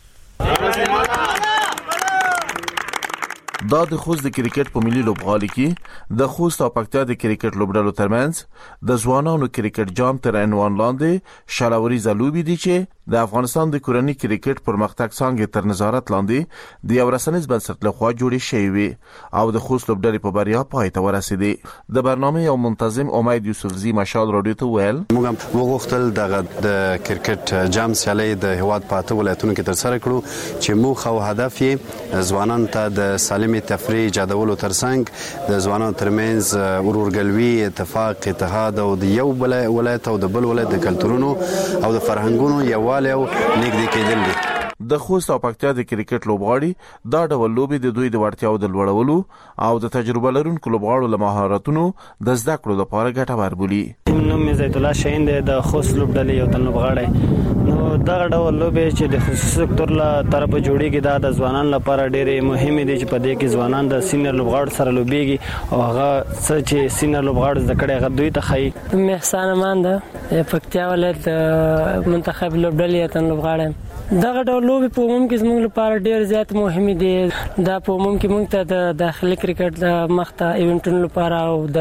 دا د خوست د کرکټ په ملي لوبغالي کې د خوست او پکتیا د کرکټ لوبډلو ترمنځ د ځوانانو کرکټ جام تر عنوان لاندې شالاوري زلوبي دي چې د افغانستان د کورنۍ کرکټ پرمختګ څنګه تر نظارت لاندې د یو رسنیز بنسټ لخوا جوړې شوې وي او د خوست لوبډلې په بریا پای ته ورسېدې. د برنامه یو منتظم امید یوسفزي مشال رادیو ته ویل موږ وغوښتل د کرکټ جام سیالي د هواد په اته ولایتونو کې تر سره کړو چې موږ خو هدف یې ځوانان ته د سالمي تفریح ایجادولو ترڅنګ د ځوانانو ترمنځ ورورګلوي اتفاق اتحاد او د یو ولایت او د بل ولایت د کلتورونو او د فرهنګونو یو او نږدې کېدل دي. د خوست او پکتیا د کرکټ لوبغاړي دا ډول لوبي د دوی د وړتیاو د لوړولو او د تجربه لرونکو لوبغاړو له مهارتونو د زده کړو لپاره ګټور بولي. نوم یې زیت الله شاهین د خوست لوبډلې یو تن لوبغاړی نو دا ډول لوبي چې د خصوصي سکتور له طرفه جوړیږي دا د ځوانانو لپاره ډېرې مهمه دي چې په دې کې ځوانان د سینیئر لوبغاړو سره لوبيږي او هغه څه چې سینیئر لوبغاړو زده کړي هغه دوی ته خي. محسن امان ده پکتیا ولایت منتخب لوبډلې یو تن لوبغاړی. دغه ډول لوبي په عموم کې زموږ لپاره ډېر زیات مهمه دي. دا په عموم کې موږ ته د داخلي کرکټ د مخته ایونټونو لپاره او د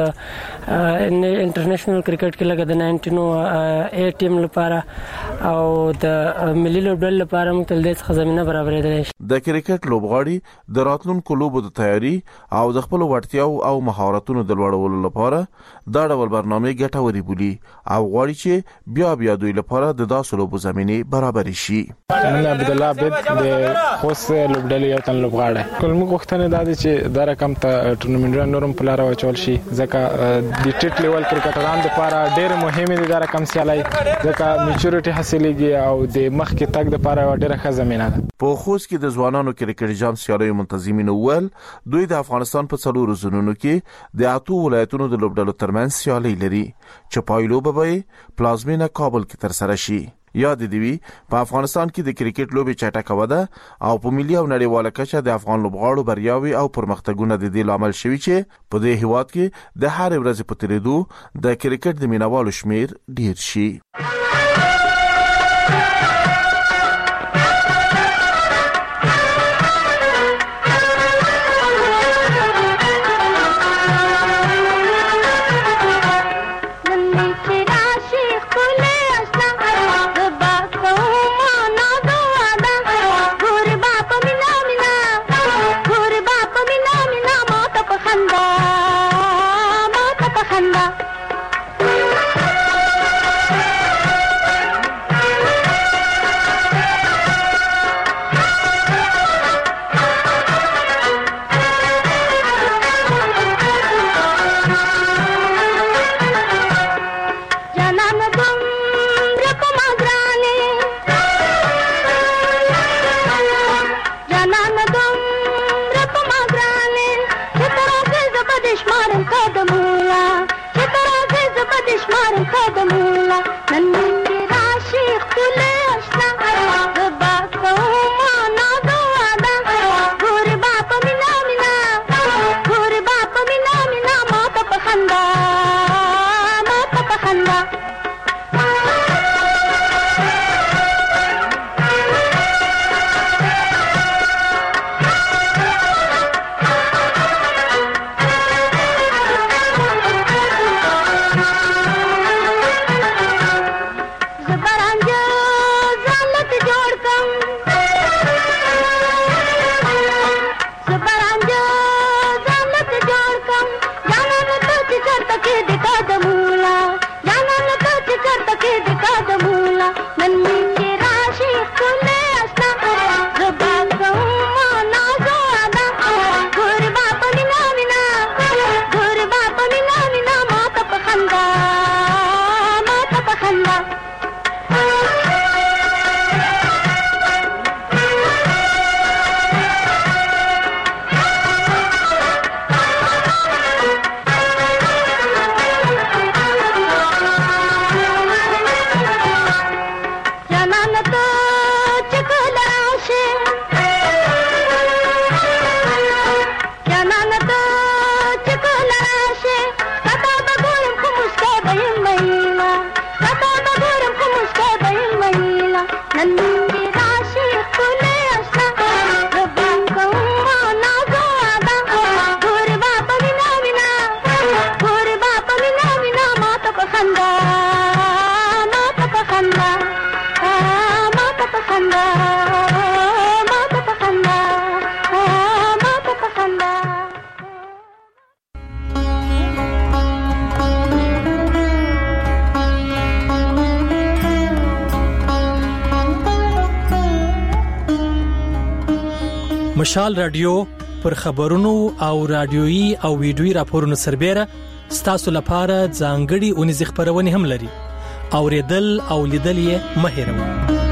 انټرنیشنل کرکټ کې لګا د 19 ټیم لپاره او د ملي لوبډلې لپاره موږ ته د څه زمينه برابرېدل شي. د کرکټ لوبغاړي د راتلونکو لوبو د تیاری او د خپل وړتیاو او مهارتونو د لوړولو لپاره دا ډول برنامه ګټوري بولي او غواړي چې بیا دوی لپاره د داسې لوبو زمينه برابر شي. نن عبد الله عبد د خوست لوبډلې یو تن لوبغاړی. کله موږ وختونه دا چې دا رقم ته ټورنمنټ نورم په لار واچول شي ځکه د ټیټ لیول کرکټرانو لپاره ډېر مهمه دي دا رقم سیالي ځکه میچورټي حاصلېږي او د مخ کې تګ لپاره ډېره ښه زمينه ده. په خوست کې د ځوانانو کرکټ جام سیالي منتظمین ول دوی د افغانستان په څلورو زونونو کې د اته ولایتونو د لوبډلو ترمنځ سیالي لري چې پایلو به پلازمینه کابل کې تر سره شي. یاد دی په افغانستان کې د کرکټ لوبي چټکه وده او په ملي او نړیواله کچه د افغان لوبغاړو بریاوي او پرمختګونه د دې لامل شوي چې په دې هیواد کې د هر ورځ په تیریدو د کرکټ د مینوالو شمیر ډیر شي. راشه کتا بګورم خو مسکه بیم میلا کتا بګورم خو مسکه بیم میلا نن دې راشي خپل آشنا ربا کوم نازو ادا ګور باپ وینا وینا ګور باپ وینا وینا ما ته پخندا ما ته پخندا ما ته پخندا ما ته پخندا ما ته پخندا مشال رادیو پر خبرونو او رادیويي او ویډیويي راپورونو سربېره ستاسو لپاره ځانګړي اونیز خبرونه هم لري. اوریدل او لیدل یې مه هېروئ.